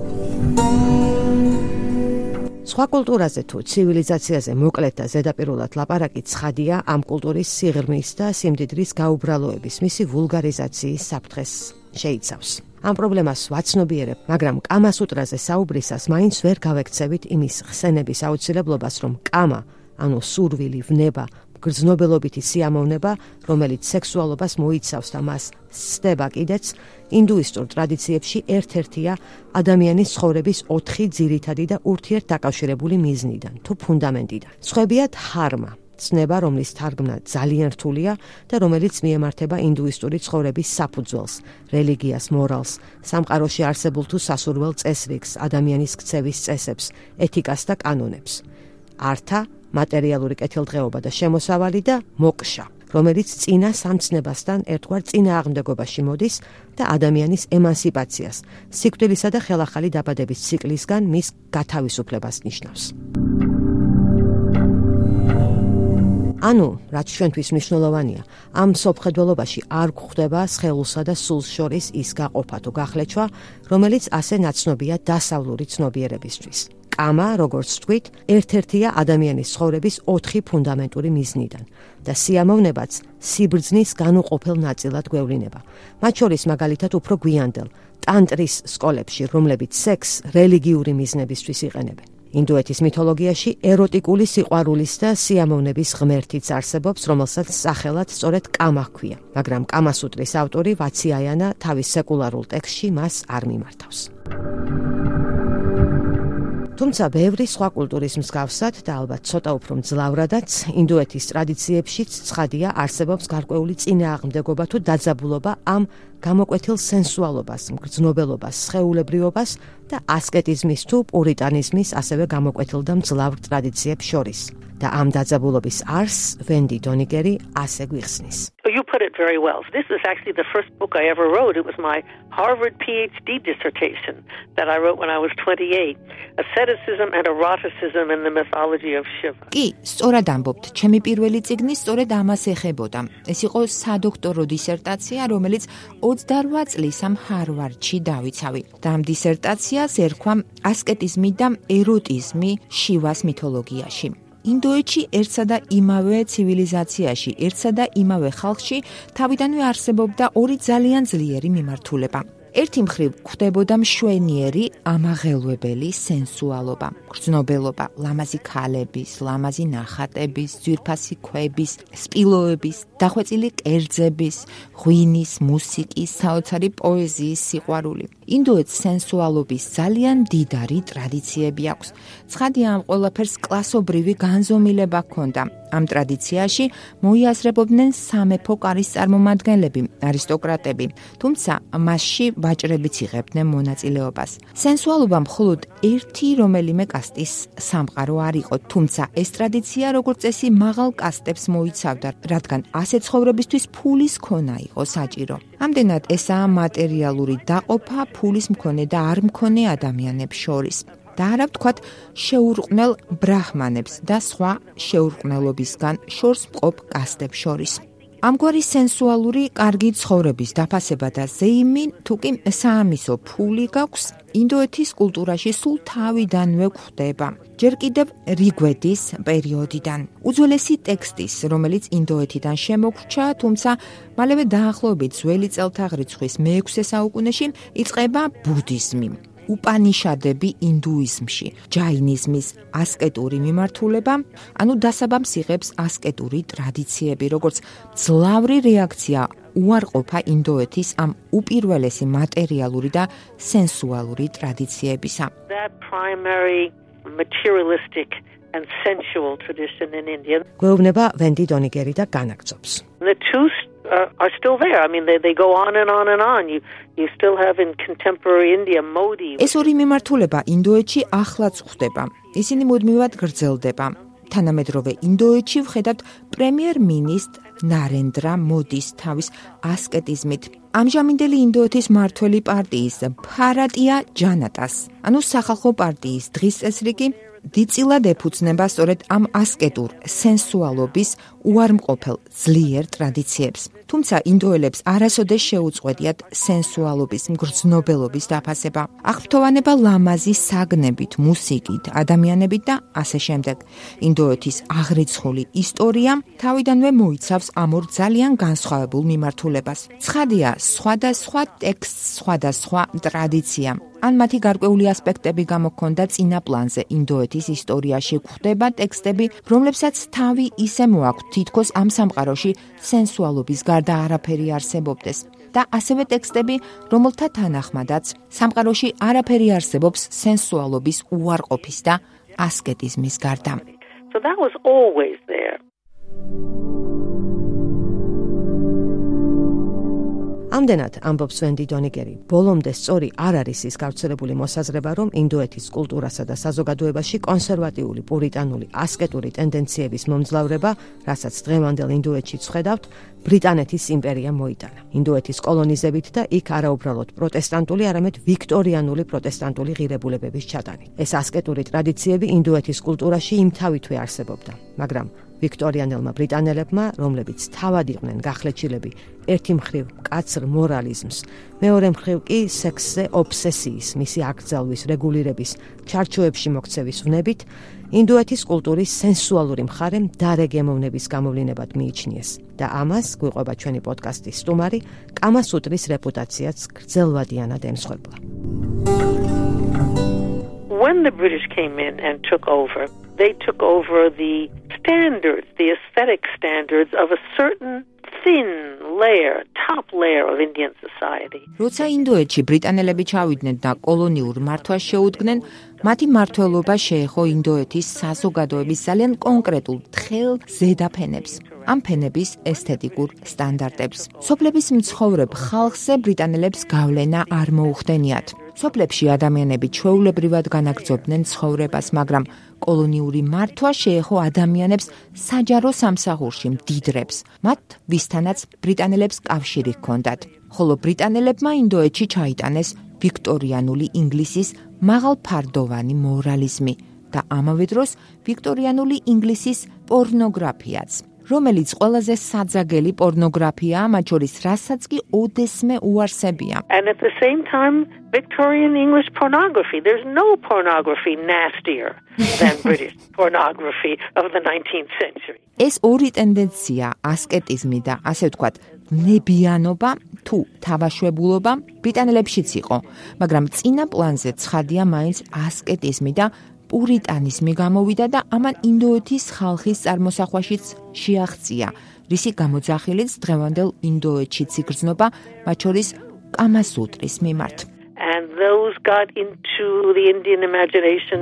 სხვა კულტურაზე თუ ცივილიზაციაზე მოკლედ და ზედაპირულად ლაპარაკი ცხადია ამ კულტურის სიღრმის და სიმდიდრის გაუბრალოების, მისი ვულგარიზაციის საფრთხეს შეიცავს. ამ პრობლემას ვაცნობიერებ, მაგრამ კამასუტრაზე საუბრისას მაინც ვერ გავექცევით იმის ხსენების აუცილებლობას, რომ კამა, ანუ სურვილი, ვნება, გრძნობელობითი სიამოვნება, რომელიც სექსუალობას მოიცავს და მას სცდება კიდეც, ინდუისტურ ტრადიციებში ერთ-ერთია ადამიანის ცხოვრების 4 ძირითადი და ურთიერთდაკავშირებული მიზნიდან თუ ფუნდამენტიდან. სხვებია დჰარმა, ცნება, რომლის თარგმნა ძალიან რთულია და რომელიც მიემართება ინდუისტური ცხოვრების საფუძველს, რელიგიას, მორალს, სამყაროში არსებულ თუ სასურველ წესრიგს, ადამიანის ქცევის წესებს, ეთიკას და კანონებს. ართა, მატერიალური კეთილდღეობა და შემოსავალი და მოკშა, რომელიც წინა სამცნებასთან ერთგვარ წინააღმდეგობაში მოდის და ადამიანის ემანსიპაციას, სიკვდილისა და ხელახალი დაბადების ციკლისგან მის გათავისუფლებას ნიშნავს. ანუ, რაც ჩვენთვის მნიშვნელოვანია, ამ სოფხედველობაში არ გვხვდება სხეულსა და სულს შორის ის გაყოფა თუ გახლეჩვა, რომელიც ასე ნაცნობია დასავლური ცნობიერებისთვის. კამა, როგორც ვთქვით, ერთ-ერთია ადამიანის ცხოვრების 4 ფუნდამენტური მიზნიდან და სიამოვნებაც სიბრძნის განუყოფელ ნაწილად გვევლინება. მათ შორის მაგალითად უფრო გვიანდელ ტანტრის სკოლებში, რომლებიც სექსს რელიგიური მიზნებისთვის იყენებენ. ინდუეთის მითოლოგიაში ეროტიკული სიყვარულის და სიამოვნების ღმერთიც არსებობს, რომელსაც სახელად სწორედ კამა ჰქვია, მაგრამ კამასუტრის ავტორი ვაციაიანა თავის სეკულარულ ტექსტში მას არ მიმართავს. თუმცა ბევრი სხვა კულტურის მსგავსად და ალბათ ცოტა უფრო მძლავრადაც, ინდუეთის ტრადიციებშიც ცხადია არსებობს გარკვეული წინააღმდეგობა თუ დაძაბულობა ამ გამოკვეთილ სენსუალობას, მგრძნობელობას, სხეულებრივობას და ასკეტიზმის თუ პურიტანიზმის ასევე გამოკვეთილ და მძლავრ ტრადიციებს შორის. და ამ დაძაბულობის არსს ვენდი დონიკერი ასე გვიხსნის. You put it very well. This is actually the first book I ever wrote. It was my Harvard PhD dissertation that I wrote when I was 28. Asceticism and eroticism in the mythology of Shiva. კი, სწორად ამბობთ. ჩემი პირველი წიგნი სწორედ ამას ეხებოდა. ეს იყო სადოქტორო დისერტაცია, რომელიც 28 წლის ამ ჰარვარდში დავიცავი. და ამ დისერტაციას ერქვა ასკეტიზმი და ეროტიზმი შივას მითოლოგიაში. ინდოეთში ერთსა და იმავე ცივილიზაციაში, ერთსა და იმავე ხალხში თავიდანვე არსებობდა 2 ძალიან ძლიერი მიმართულება. ერთი მხრივ გვხვდებოდა მშვენიერი, ამაღელვებელი სენსუალობა, გრძნობელობა, ლამაზი ქალების, ლამაზი ნახატების, ძვირფასი ქვების, სპილოების, დახვეწილი კერძების, ღვინის, მუსიკის, საოცარი პოეზიის სიყვარული. ინდოეთს სენსუალობის ძალიან მდიდარი ტრადიციები აქვს. ცხადია, ამ ყველაფერს კლასობრივი განზომილება ჰქონდა. ამ ტრადიციაში მოიაზრებოდნენ სამეფო კარის წარმომადგენლები, არისტოკრატები, თუმცა მასში ვაჭრებიც იღებდნენ მონაწილეობას. სენსუალობა მხოლოდ ერთი რომელიმე კასტის სამყარო არ იყო, თუმცა ეს ტრადიცია როგორც წესი მაღალ კასტებს მოიცავდა, რადგან ასე ცხოვრებისთვის ფულის ქონა იყო საჭირო. ამდენად ესაა მატერიალური დაყოფა ფულის მქონე და არ მქონე ადამიანებს შორის. და არა ვთქვათ შეურყვნელ ბრაჰმანებს და სხვა შეურყვნელობისგან შორს მყოფ კასტებს შორის. ამგვარი სენსუალური კარგი ცხოვრების დაფასება და ზეიმი თუკი საამისო ფული გაქვს, ინდოეთის კულტურაში სულ თავიდანვე გვხვდება. ჯერ კიდევ რიგვედის პერიოდიდან. უძველესი ტექსტის, რომელიც ინდოეთიდან შემოგრჩა, თუმცა მალევე დაახლოებით ძველი წელთაღრიცხვის მე-6 საუკუნეში იწყება ბუდიზმი. უპანიშადები ინდუიზმში, ჯაინიზმის ასკეტური მიმართულება, ანუ დასაბამს იღებს ასკეტური ტრადიციები, როგორც მძლავრი რეაქცია უარყოფა ინდოეთის ამ უპირველესი მატერიალური და სენსუალური ტრადიციებისა. That primary materialistic and sensual tradition in India. გვეუბნება ვენდი დონიკერი და განაგრძობს. The two are still there. I mean, they go on and on and on. You still have in contemporary India Modi. ეს ორი მიმართულება ინდოეთში ახლაც გვხვდება. ისინი მუდმივად გრძელდება. თანამედროვე ინდოეთში ვხედავთ პრემიერ-მინისტრ ნარენდრა მოდის თავის ასკეტიზმით. ამჟამინდელი ინდოეთის მმართველი პარტიის ბჰარატია ჯანატას, ანუ სახალხო პარტიის დღის წესრიგი დიდწილად ეფუძნება სწორედ ამ ასკეტურ სენსუალობის უარმყოფელ ძლიერ ტრადიციებს. თუმცა ინდოელებს არასოდეს შეუწყვეტიათ სენსუალობის მგრძნობელობის დაფასება. აღფრთოვანება ლამაზი საგნებით, მუსიკით, ადამიანებით და ასე შემდეგ. ინდოეთის აღრიცხული ისტორია თავიდანვე მოიცავს ამ ორ ძალიან განსხვავებულ მიმართულებას. ცხადია, სხვადასხვა ტექსტს სხვადასხვა ტრადიცია ან მათი გარკვეული ასპექტები გამოქონდა წინა პლანზე ინდოეთის ისტორიაში. გვხვდება ტექსტები, რომლებსაც თავი ისე მოაქვთ, თითქოს ამ სამყაროში სენსუალობის გარდა არაფერი არსებობდეს. და ასევე ტექსტები, რომელთა თანახმადაც სამყაროში არაფერი არსებობს სენსუალობის უარყოფის და ასკეტიზმის გარდა. So that was always there. ამდენად ამბობს ვენდი დონიგერი, ბოლომდე სწორი არ არის ის გავრცელებული მოსაზრება, რომ ინდოეთის კულტურასა და საზოგადოებაში კონსერვატიული პურიტანული ასკეტური ტენდენციების მომძლავრება, რასაც დღევანდელ ინდოეთშიც ვხედავთ, ბრიტანეთის იმპერიამ მოიტანა. ინდოეთის კოლონიზებით და იქ არაუბრალოდ პროტესტანტული, არამედ ვიქტორიანული პროტესტანტული ღირებულებების ჩატანით. ეს ასკეტური ტრადიციები ინდოეთის კულტურაში იმთავითვე არსებობდა, მაგრამ ვიქტორიანელმა ბრიტანელებმა, რომლებიც თავად იყვნენ გახლეჩილები ერთი მხრივ მკაცრ მორალიზმს, მეორე მხრივ კი სექსზე ობსესიის, მისი აკრძალვის, რეგულირების, ჩარჩოებში მოქცევის ვნებით, ინდოეთის კულტურის სენსუალური მხარე დარეგემოვნების გამოვლინებად მიიჩნიეს და ამას გვიყვება ჩვენი პოდკასტის სტუმარი კამასუტრის რეპუტაციაც გრძელვადიანად ემსხვერპლა. When the British came in and took over, they took over the standards, the aesthetic standards of a certain thin layer, top layer of Indian society. როცა ინდოეთში ბრიტანელები ჩავიდნენ და კოლონიურ მართვას შეუდგნენ, მათი მმართველობა შეეხო ინდოეთის საზოგადოების ძალიან კონკრეტულ თხელ ზედაფენებს, ამ ფენების ესთეტიკურ სტანდარტებს. სოფლების მცხოვრებ ხალხზე ბრიტანელებს გავლენა არ მოუხდენიათ. სოფლებში ადამიანები ჩვეულებრივად განაგრძობდნენ ცხოვრებას, მაგრამ კოლონიური მართვა შეეხო ადამიანებს საჯარო სამსახურში, მდიდრებს, მათ ვისთანაც ბრიტანელებს კავშირი ჰქონდათ. ხოლო ბრიტანელებმა ინდოეთში ჩაიტანეს ვიქტორიანული ინგლისის მაღალფარდოვანი მორალიზმი და ამავე დროს ვიქტორიანული ინგლისის პორნოგრაფიაც, რომელიც ყველაზე საძაგელი პორნოგრაფიაა, მათ შორის რასაც კი ოდესმე უარსებია. And at the same time, Victorian English pornography. There's no pornography nastier than British pornography of the 19th century. ეს ორი ტენდენცია, ასკეტიზმი და ასე ვთქვათ, ნებიანობა თუ თავაშვებულობა ბრიტანელებშიც იყო, მაგრამ წინა პლანზე ცხადია მაინც ასკეტიზმი და პურიტანიზმი გამოვიდა და ამან ინდოეთის ხალხის წარმოსახვაშიც შეაღწია, რისი გამოძახილიც დღევანდელ ინდოეთშიც იგრძნობა, მათ შორის კამასუტრის მიმართ. And those got into the Indian imagination.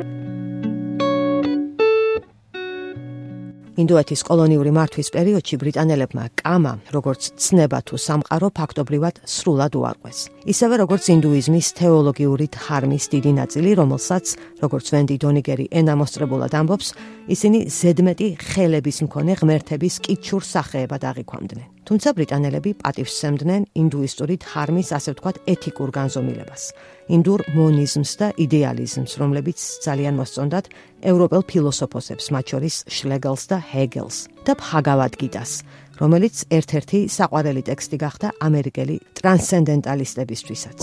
ინდოეთის კოლონიური მართვის პერიოდში ბრიტანელებმა კამა, როგორც ცნება თუ სამყარო, ფაქტობრივად სრულად უარყვეს. ისევე როგორც ინდუიზმის თეოლოგიური დჰარმის დიდი ნაწილი, რომელსაც, როგორც ვენდი დონიგერი ენამოსწრებულად ამბობს, ისინი ზედმეტი ხელების მქონე ღმერთების კიჩურ სახეებად აღიქვამდნენ. თუმცა ბრიტანელები პატივს სცემდნენ ინდუისტური დჰარმის, ასე ვთქვათ, ეთიკურ განზომილებას, ინდურ მონიზმს და იდეალიზმს, რომლებიც ძალიან მოსწონდათ ევროპელ ფილოსოფოსებს, მათ შორის შლეგელს და ჰეგელს და ბჰაგავად გიტას, რომელიც ერთ-ერთი საყვარელი ტექსტი გახდა ამერიკელი ტრანსცენდენტალისტებისთვისაც.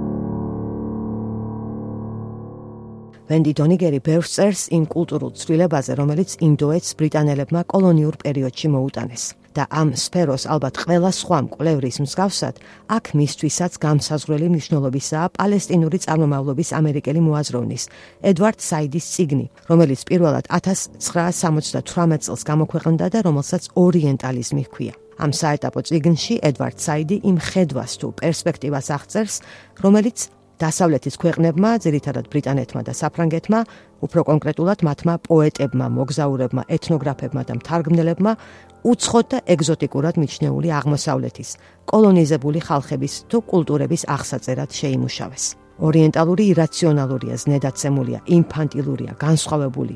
ვენდი დონიგერი ბევრს წერს იმ კულტურულ ცვლილებაზე, რომელიც ინდოეთს ბრიტანელებმა კოლონიურ პერიოდში მოუტანეს. და ამ სფეროს ალბათ ყველა სხვა მკვლევრის მსგავსად, აქ მისთვისაც გამსაზღვრელი მნიშვნელობისაა პალესტინური წარმომავლობის ამერიკელი მოაზროვნის ედვარდ საიდის წიგნი, რომელიც პირველად 1978 წელს გამოქვეყნდა და რომელსაც ორიენტალიზმი ჰქვია. ამ საეტაპო წიგნში ედვარდ საიდი იმ ხედვას თუ პერსპექტივას აღწერს, რომელიც დასავლეთის ქვეყნებმა, ძირითადად ბრიტანეთმა და საფრანგეთმა, უფრო კონკრეტულად მათმა პოეტებმა, მოგზაურებმა, ეთნოგრაფებმა და მთარგმნელებმა უცხოდ და ეგზოტიკურად მიჩნეული აღმოსავლეთის, კოლონიზებული ხალხების თუ კულტურების აღსაწერად შეიმუშავეს. ორიენტალური ირაციონალურია, ზნედაცემულია, ინფანტილურია, განსხვავებულია,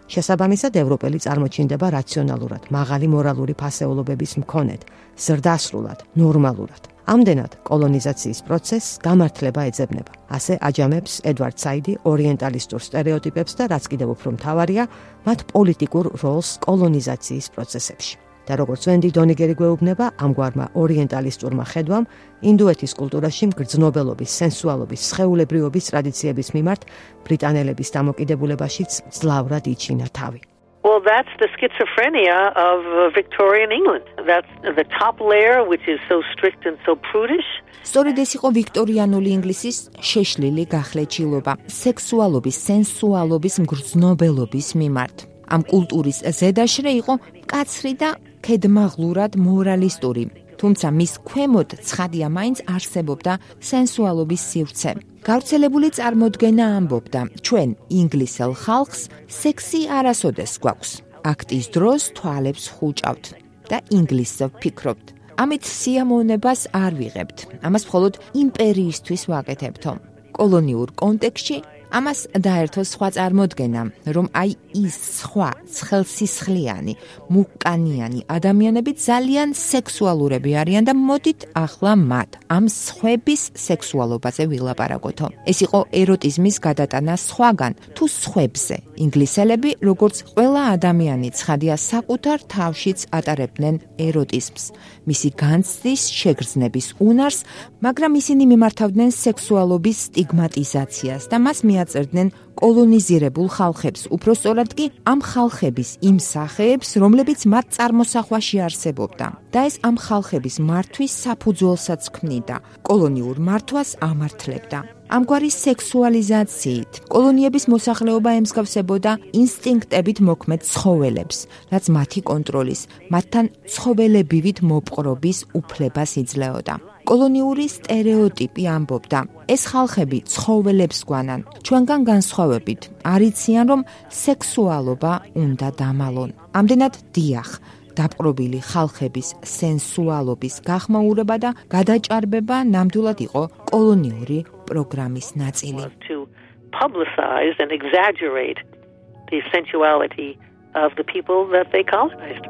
შესაბამისად, ევროპელი წარმოჩინდება რაციონალურად, მაღალი მორალური ფასეულობების მქონედ, ზრდასრულად, ნორმალურად. ამდენად, კოლონიზაციის პროცესს გამართლება ეძებნება. ასე აჯამებს ედვარდ საიდი ორიენტალისტურ სტერეოტიპებს და რაც კიდევ უფრო მთავარია, მათ პოლიტიკურ როლს კოლონიზაციის პროცესებში. და როგორც ვენდი დონიგერი გვეუბნება, ამგვარმა ორიენტალისტურმა ხედვამ ინდუეთის კულტურაში მგრძნობელობის, სენსუალობის, სხეულებრივობის ტრადიციების მიმართ ბრიტანელების დამოკიდებულებაშიც ძლავრად იჩინა თავი. Well, that's the schizophrenia of Victorian England. That's the top layer, which is so strict and so prudish. სწორედ ეს იყო ვიქტორიანული ინგლისის შეშლილი გახლეჩილობა, სექსუალობის, სენსუალობის მგრძნობელობის მიმართ. ამ კულტურის ზედაშრე იყო მკაცრი და ქედმაღლურად მორალისტური, თუმცა მის ქვემოთ ცხადია მაინც არსებობდა სენსუალობის სივრცე. გავრცელებული წარმოდგენა ამბობდა, ჩვენ ინგლისელ ხალხს სექსი არასოდეს გვაქვს. აქტის დროს თვალებს ხუჭავთ და ინგლისზე ვფიქრობთ. ამით სიამოვნებას არ ვიღებთ. ამას მხოლოდ იმპერიისთვის ვაკეთებთო. კოლონიურ კონტექსტში ამას დაერთო სხვა წარმოდგენა, რომ აი ის სხვა ცხელსისხლიანი, მუკანიანი ადამიანები ძალიან სექსუალურები არიან და მოდით ახლა მათ ამ სხვების სექსუალობაზე ვილაპარაკოთო. ეს იყო ეროტიზმის გადატანა სხვაგან თუ სხვებზე. ინგლისელები, როგორც ყველა ადამიანი ცხადია, საკუთარ თავშიც ატარებდნენ ეროტიზმს, მისი განცდის შეგრძნების უნარს, მაგრამ ისინი მიმართავდნენ სექსუალობის სტიგმატიზაციას და მას წერდნენ კოლონიზირებულ ხალხებს, უпроსწორად კი ამ ხალხების იმ სახეებს, რომლებიც მათ წარმოსახვაში არსებობდა. და ეს ამ ხალხების მართვის საფუძველსაც ქმნიდა, კოლონიურ მართვას ამართლებდა. ამგვარი სექსუალიზაციით კოლონიების მოსახლეობა ემსგავსებოდა ინსტინქტებით მოქმედ ცხოველებს, რაც მათი კონტროლის, მათთან ცხოველებივით მოპყრობის უფლებას იძლეოდა. კოლონიური სტერეოტიპი ამბობდა, ეს ხალხები ცხოველებს გვანან, ჩვენგან განსხვავებით, არიციან, რომ სექსუალობა უნდა დამალონ. ამდენად დიახ, დაპყრობილი ხალხების სენსუალობის გახმაურება და გადაჭარბება ნამდვილად იყო კოლონიური პროგრამის ნაწილი. To publicize and exaggerate the sensuality of the people that they colonized.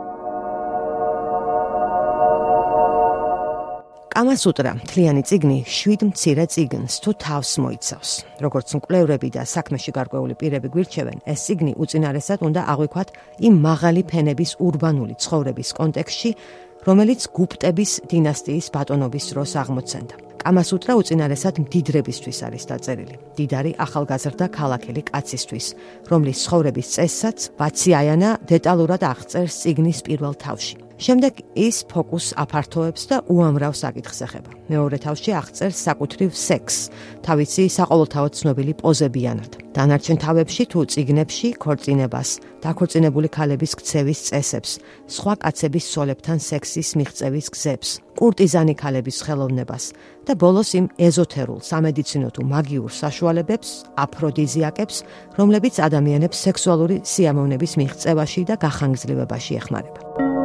კამასუტრა, მთლიანი წიგნი 7 მცირე წიგნს თუ თავს მოიცავს. როგორც მკვლევრები და საქმეში გარკვეული პირები გვირჩევენ, ეს წიგნი უწინარესად უნდა აღვიქვათ იმ მაღალი ფენების ურბანული ცხოვრების კონტექსტში, რომელიც გუპტების დინასტიის ბატონობის დროს აღმოცენდა. კამასუტრა უწინარესად მდიდრებისთვის არის დაწერილი. დიდარი ახალგაზრდა ქალაქელი კაცისთვის, რომლის ცხოვრების წესსაც ვაციაიანა დეტალურად აღწერს წიგნის პირველ თავში. შემდეგ ის ფოკუსს აფართოებს და უამრავ საკითხს ეხება. მეორე თავში აღწერს საკუთრივ სექსს, თავისი საყოველთაოდ ცნობილი პოზებიანად. დანარჩენ თავებში თუ წიგნებში ქორწინებას, დაქორწინებული ქალების ქცევის წესებს, სხვა კაცების სოლებთან სექსის მიღწევის გზებს, კურტიზანი ქალების ხელოვნებას და ბოლოს იმ ეზოთერულ, სამედიცინო თუ მაგიურ საშუალებებს, აფროდიზიაკებს, რომლებიც ადამიანებს სექსუალური სიამოვნების მიღწევაში და გახანგრძლივებაში ეხმარება.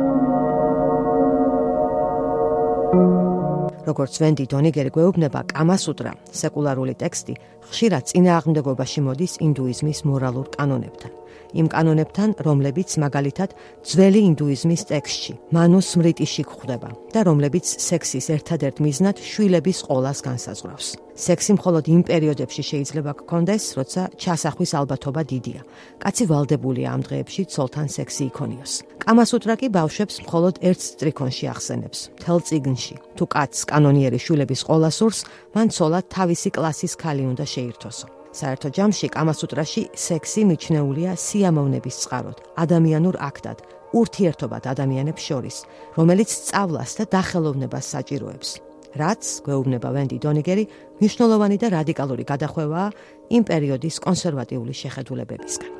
როგორც ვენდი დონიგერი გვეუბნება, კამასუტრა, სეკულარული ტექსტი, ხშირად წინააღმდეგობაში მოდის ინდუიზმის მორალურ კანონებთან. იმ კანონებთან, რომლებიც მაგალითად ძველი ინდუიზმის ტექსტში, მანუს სმრიტიში გვხვდება და რომლებიც სექსის ერთადერთ მიზნად შვილების ყოლას განსაზღვრავს. სექსი მხოლოდ იმ პერიოდებში შეიძლება გქონდეს, როცა ჩასახვის ალბათობა დიდია. კაცი ვალდებულია ამ დღეებში ცოლთან სექსი იქონიოს. კამასუტრა კი ბავშვებს მხოლოდ ერთ სტრიქონში ახსენებს, მთელ წიგნში. თუ კაცს კანონიერი შვილების ყოლა სურს, მან ცოლად თავისი კლასის ქალი უნდა შეირთოსო. საერთო ჯამში კამასუტრაში სექსი მიჩნეულია სიამოვნების წყაროდ, ადამიანურ აქტად, ურთიერთობად ადამიანებს შორის, რომელიც სწავლას და დახელოვნებას საჭიროებს. რაც, გვეუბნება ვენდი დონიგერი, მნიშვნელოვანი და რადიკალური გადახვევაა იმ პერიოდის კონსერვატიული შეხედულებებისგან.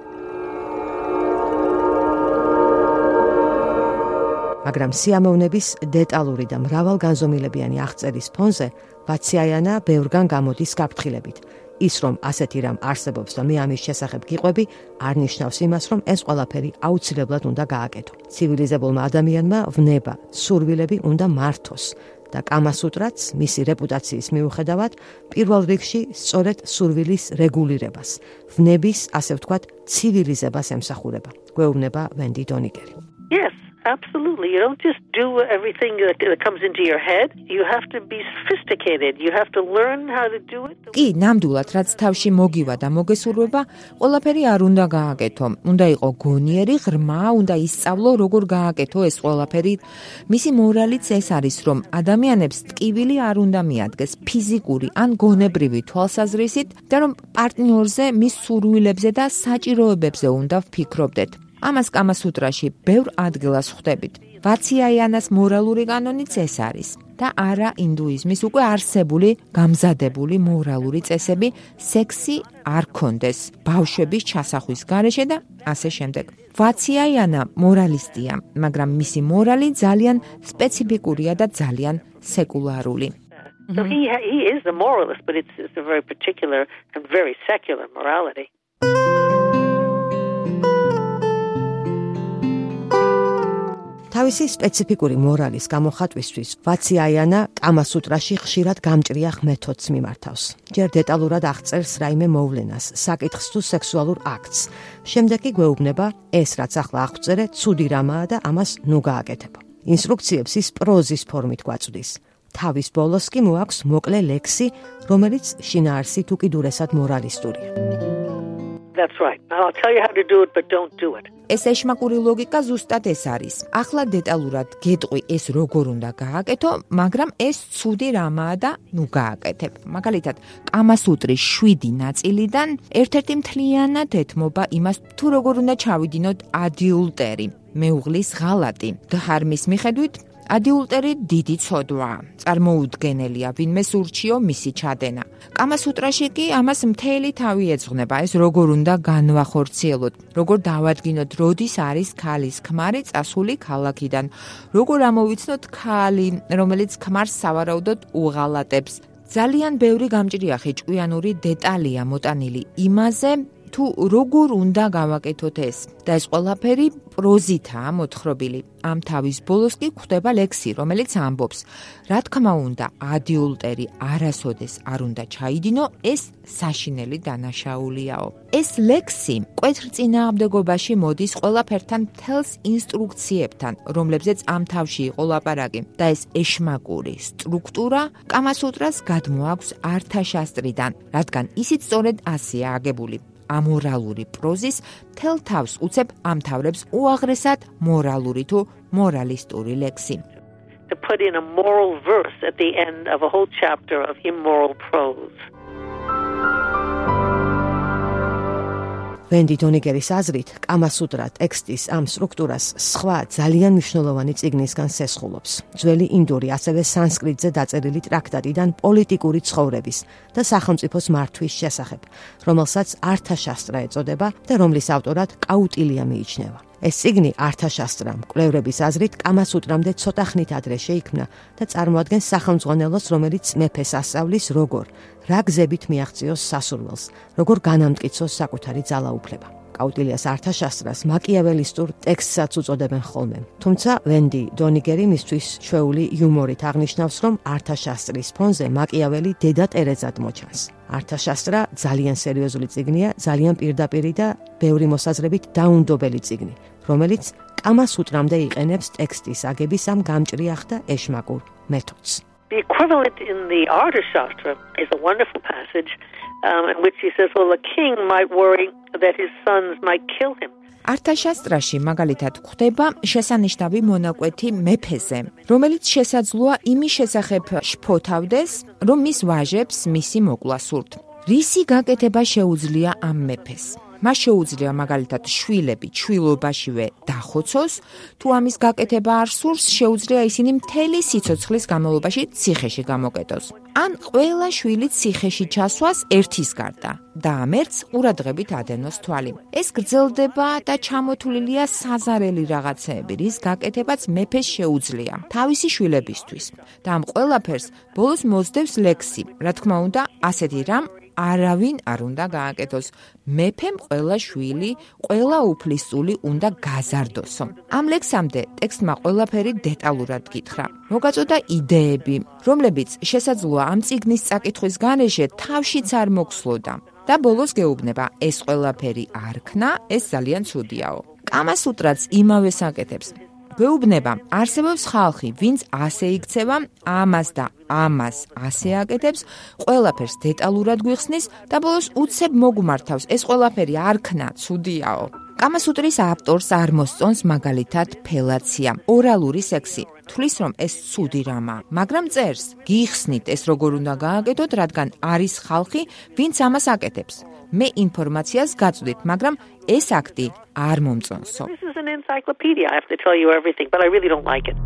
მაგრამ სიამოვნების დეტალური და მრავალგანზომილებიანი აღწერის ფონზე ვაციაიანა ბევრგან გამოდის გაფრთხილებით. ის რომ ასეთი რამ არსებობს და მე ამის შესახებ გიყვები, არ ნიშნავს იმას, რომ ეს ყველაფერი აუცილებლად უნდა გააკეთო. ცივილიზებულმა ადამიანმა ვნება, სურვილები უნდა მართოს და კამასუტრაც მისი რეპუტაციის მიუხედავად პირველ რიგში სწორედ სურვილის რეგულირებას, ვნების, ასე ვთქვათ, ცივილიზებას ემსახურება. გვეუბნება ვენდი დონიგერი. Yes. Absolutely. You don't just do everything that comes into your head. You have to be sophisticated. You have to learn how to do it. კი, ნამდვილად, რაც თავში მოგივა და მოგესურვება, ყველაფერი არ უნდა გააკეთო. უნდა იყოს გონიერი, ღრმა, უნდა ისწავლო, როგორ გააკეთო ეს ყველაფერი. მისი მორალიც ეს არის, რომ ადამიანებს ტკივილი არ უნდა მიადგეს ფიზიკური ან გონებრივი თვალსაზრისით და რომ პარტნიორზე, მის სურვილებზე და საჭიროებებზე უნდა ვფიქრობდეთ. ამას კამასუტრაში ბევრ ადგილას ხვდებით. ვაციაიანას მორალური კანონიც ეს არის და არა ინდუიზმის უკვე არსებული გამზადებული მორალური წესები სექსი არ კონდეს ბავშვების ჩასახვის გარეშე და ასე შემდეგ. ვაციაიანა მორალისტია, მაგრამ მისი მორალი ძალიან სპეციფიკურია და ძალიან სეკულარული. So he is the moralist, but it's a very particular and very secular morality. თავისი სპეციფიკური მორალის გამოხატვისთვის ვაციაიანა კამასუტრაში ხშირად გამჭრიახ მეთოდს მიმართავს. ჯერ დეტალურად აღწერს რაიმე მოვლენას, საკითხს თუ სექსუალურ აქტს. შემდეგ კი გვეუბნება, ეს რაც ახლა აღწერე, ცუდი რამაა და ამას ნუ გააკეთებო. ინსტრუქციებს ის პროზის ფორმით გვაწვდის. თავის ბოლოს კი მოაქვს მოკლე ლექსი, რომელიც შინაარსით უკიდურესად მორალისტურია. That's right. I'll tell you how to do it, but don't do it. ეს ეშმაკური ლოგიკა ზუსტად ეს არის. ახლა დეტალურად გეტყვი ეს როგორ უნდა გააკეთო, მაგრამ ეს ცუდი რამაა და ნუ გააკეთებ. მაგალითად, კამასუტრის 7 ნაწილიდან ერთ-ერთი მთლიანად ეთმობა იმას, თუ როგორ უნდა ჩავიდინოთ ადიულტერი, მეუღლის ღალატი. დჰარმის მიხედვით ადიულტერი დიდი ცოდვაა. წარმოუდგენელია, ვინმეს ურჩიო მისი ჩადენა. კამასუტრაში კი ამას მთელი თავი ეძღვნება, ეს როგორ უნდა განვახორციელოთ, როგორ დავადგინოთ, როდის არის ქალის ქმარი წასული ქალაქიდან, როგორ ამოვიცნოთ ქალი, რომელიც ქმარს სავარაუდოდ უღალატებს. ძალიან ბევრი გამჭრიახი ჭკვიანური დეტალია მოტანილი იმაზე, თუ როგორ უნდა გავაკეთოთ ეს და ეს ყველაფერი პროზითაა მოთხრობილი. ამ თავის ბოლოს კი გვხვდება ლექსი, რომელიც ამბობს, რა თქმა უნდა, ადიულტერი არასოდეს არ უნდა ჩაიდინო, ეს საშინელი დანაშაულიაო. ეს ლექსი მკვეთრწინააღმდეგობაში მოდის ყველაფერთან მთელს ინსტრუქციებთან, რომლებზეც ამ თავში იყო ლაპარაკი და ეს ეშმაკური სტრუქტურა კამასუტრას გადმოაქვს ართაშასტრიდან, რადგან ისიც სწორედ ასეა აგებული. ამორალური პროზის თელ თავს უცებ ამთავრებს უაღრესად მორალური თუ მორალისტური ლექსი. To put in a moral verse at the end of a whole chapter of immoral prose. ვენდი დონიგერის აზრით, კამასუტრა ტექსტის ამ სტრუქტურას სხვა ძალიან მნიშვნელოვანი წიგნისგან სესხულობს. ძველი ინდური, ასევე სანსკრიტზე დაწერილი ტრაქტატიდან პოლიტიკური ცხოვრების და სახელმწიფოს მართვის შესახებ, რომელსაც ართაშასტრა ეწოდება და რომლის ავტორად კაუტილია მიიჩნევა. ეს წიგნი ართაშასტრა მკვლევრების აზრით კამასუტრამდე ცოტა ხნით ადრე შეიქმნა და წარმოადგენს სახელმძღვანელოს, რომელიც მეფეს ასწავლის როგორ, რა გზებით მიაღწიოს სასურველს, როგორ განამტკიცოს საკუთარი ძალაუფლება. კაუტილიას ართაშასტრას მაკიაველისტურ ტექსტსაც უწოდებენ ხოლმე. თუმცა ვენდი დონიგერი მისთვის ჩვეული იუმორით აღნიშნავს, რომ ართაშასტრის ფონზე მაკიაველი დედა ტერეზად მოჩანს. ართაშასტრა ძალიან სერიოზული წიგნია, ძალიან პირდაპირი და ბევრი მოსაზრებით დაუნდობელი წიგნი, რომელიც კამასუტრამდე იყენებს ტექსტის აგების ამ გამჭრიახ და ეშმაკურ მეთოდს. The equivalent in the Arthashastra is a wonderful passage in which he says, well, the king might worry that his sons might kill him. ართაშასტრაში მაგალითად გვხვდება შესანიშნავი მონაკვეთი მეფეზე, რომელიც შესაძლოა იმის შესახებ შფოთავდეს, რომ მის ვაჟებს მისი მოკლა სურთ. რისი გაკეთება შეუძლია ამ მეფეს? მას შეუძლია მაგალითად შვილები ჩვილობაშივე დახოცოს, თუ ამის გაკეთება არ სურს, შეუძლია ისინი მთელი სიცოცხლის განმავლობაში ციხეში გამოკეტოს. ან ყველა შვილი ციხეში ჩასვას ერთის გარდა და ამ ერთს ყურადღებით ადენოს თვალი. ეს გრძელდება და ჩამოთვლილია საზარელი რაღაცეები, რის გაკეთებაც მეფეს შეუძლია თავისი შვილებისთვის. და ამ ყველაფერს ბოლოს მოსდევს ლექსი, რა თქმა უნდა, ასეთი რამ არავინ არ უნდა გააკეთოს. მეფემ ყველა შვილი, ყველა უფლისწული უნდა გაზარდოსო. ამ ლექსამდე ტექსტმა ყველაფერი დეტალურად გითხრა. მოგაწოდა იდეები, რომლებიც შესაძლოა ამ წიგნის წაკითხვის გარეშე თავშიც არ მოგსვლოდა. და ბოლოს გეუბნება, ეს ყველაფერი არ ქნა, ეს ძალიან ცუდიაო. კამასუტრაც იმავეს აკეთებს. გვეუბნება, არსებობს ხალხი, ვინც ასე იქცევა, ამას და ამას ასე აკეთებს, ყველაფერს დეტალურად გვიხსნის და ბოლოს უცებ მოგმართავს, ეს ყველაფერი არ ქნა, ცუდიაო. კამასუტრის ავტორს არ მოსწონს მაგალითად ფელაცია, ორალური სექსი. თulis რომ ეს ცუდი რამაა, მაგრამ წერს, გიხსნით ეს როგორ უნდა გააკეთოთ, რადგან არის ხალხი, ვინც ამას აკეთებს. მე ინფორმაციას გაწვდით, მაგრამ ეს აქტი არ მომწონსო. This is an encyclopedia. I have to tell you everything, but I really don't like it.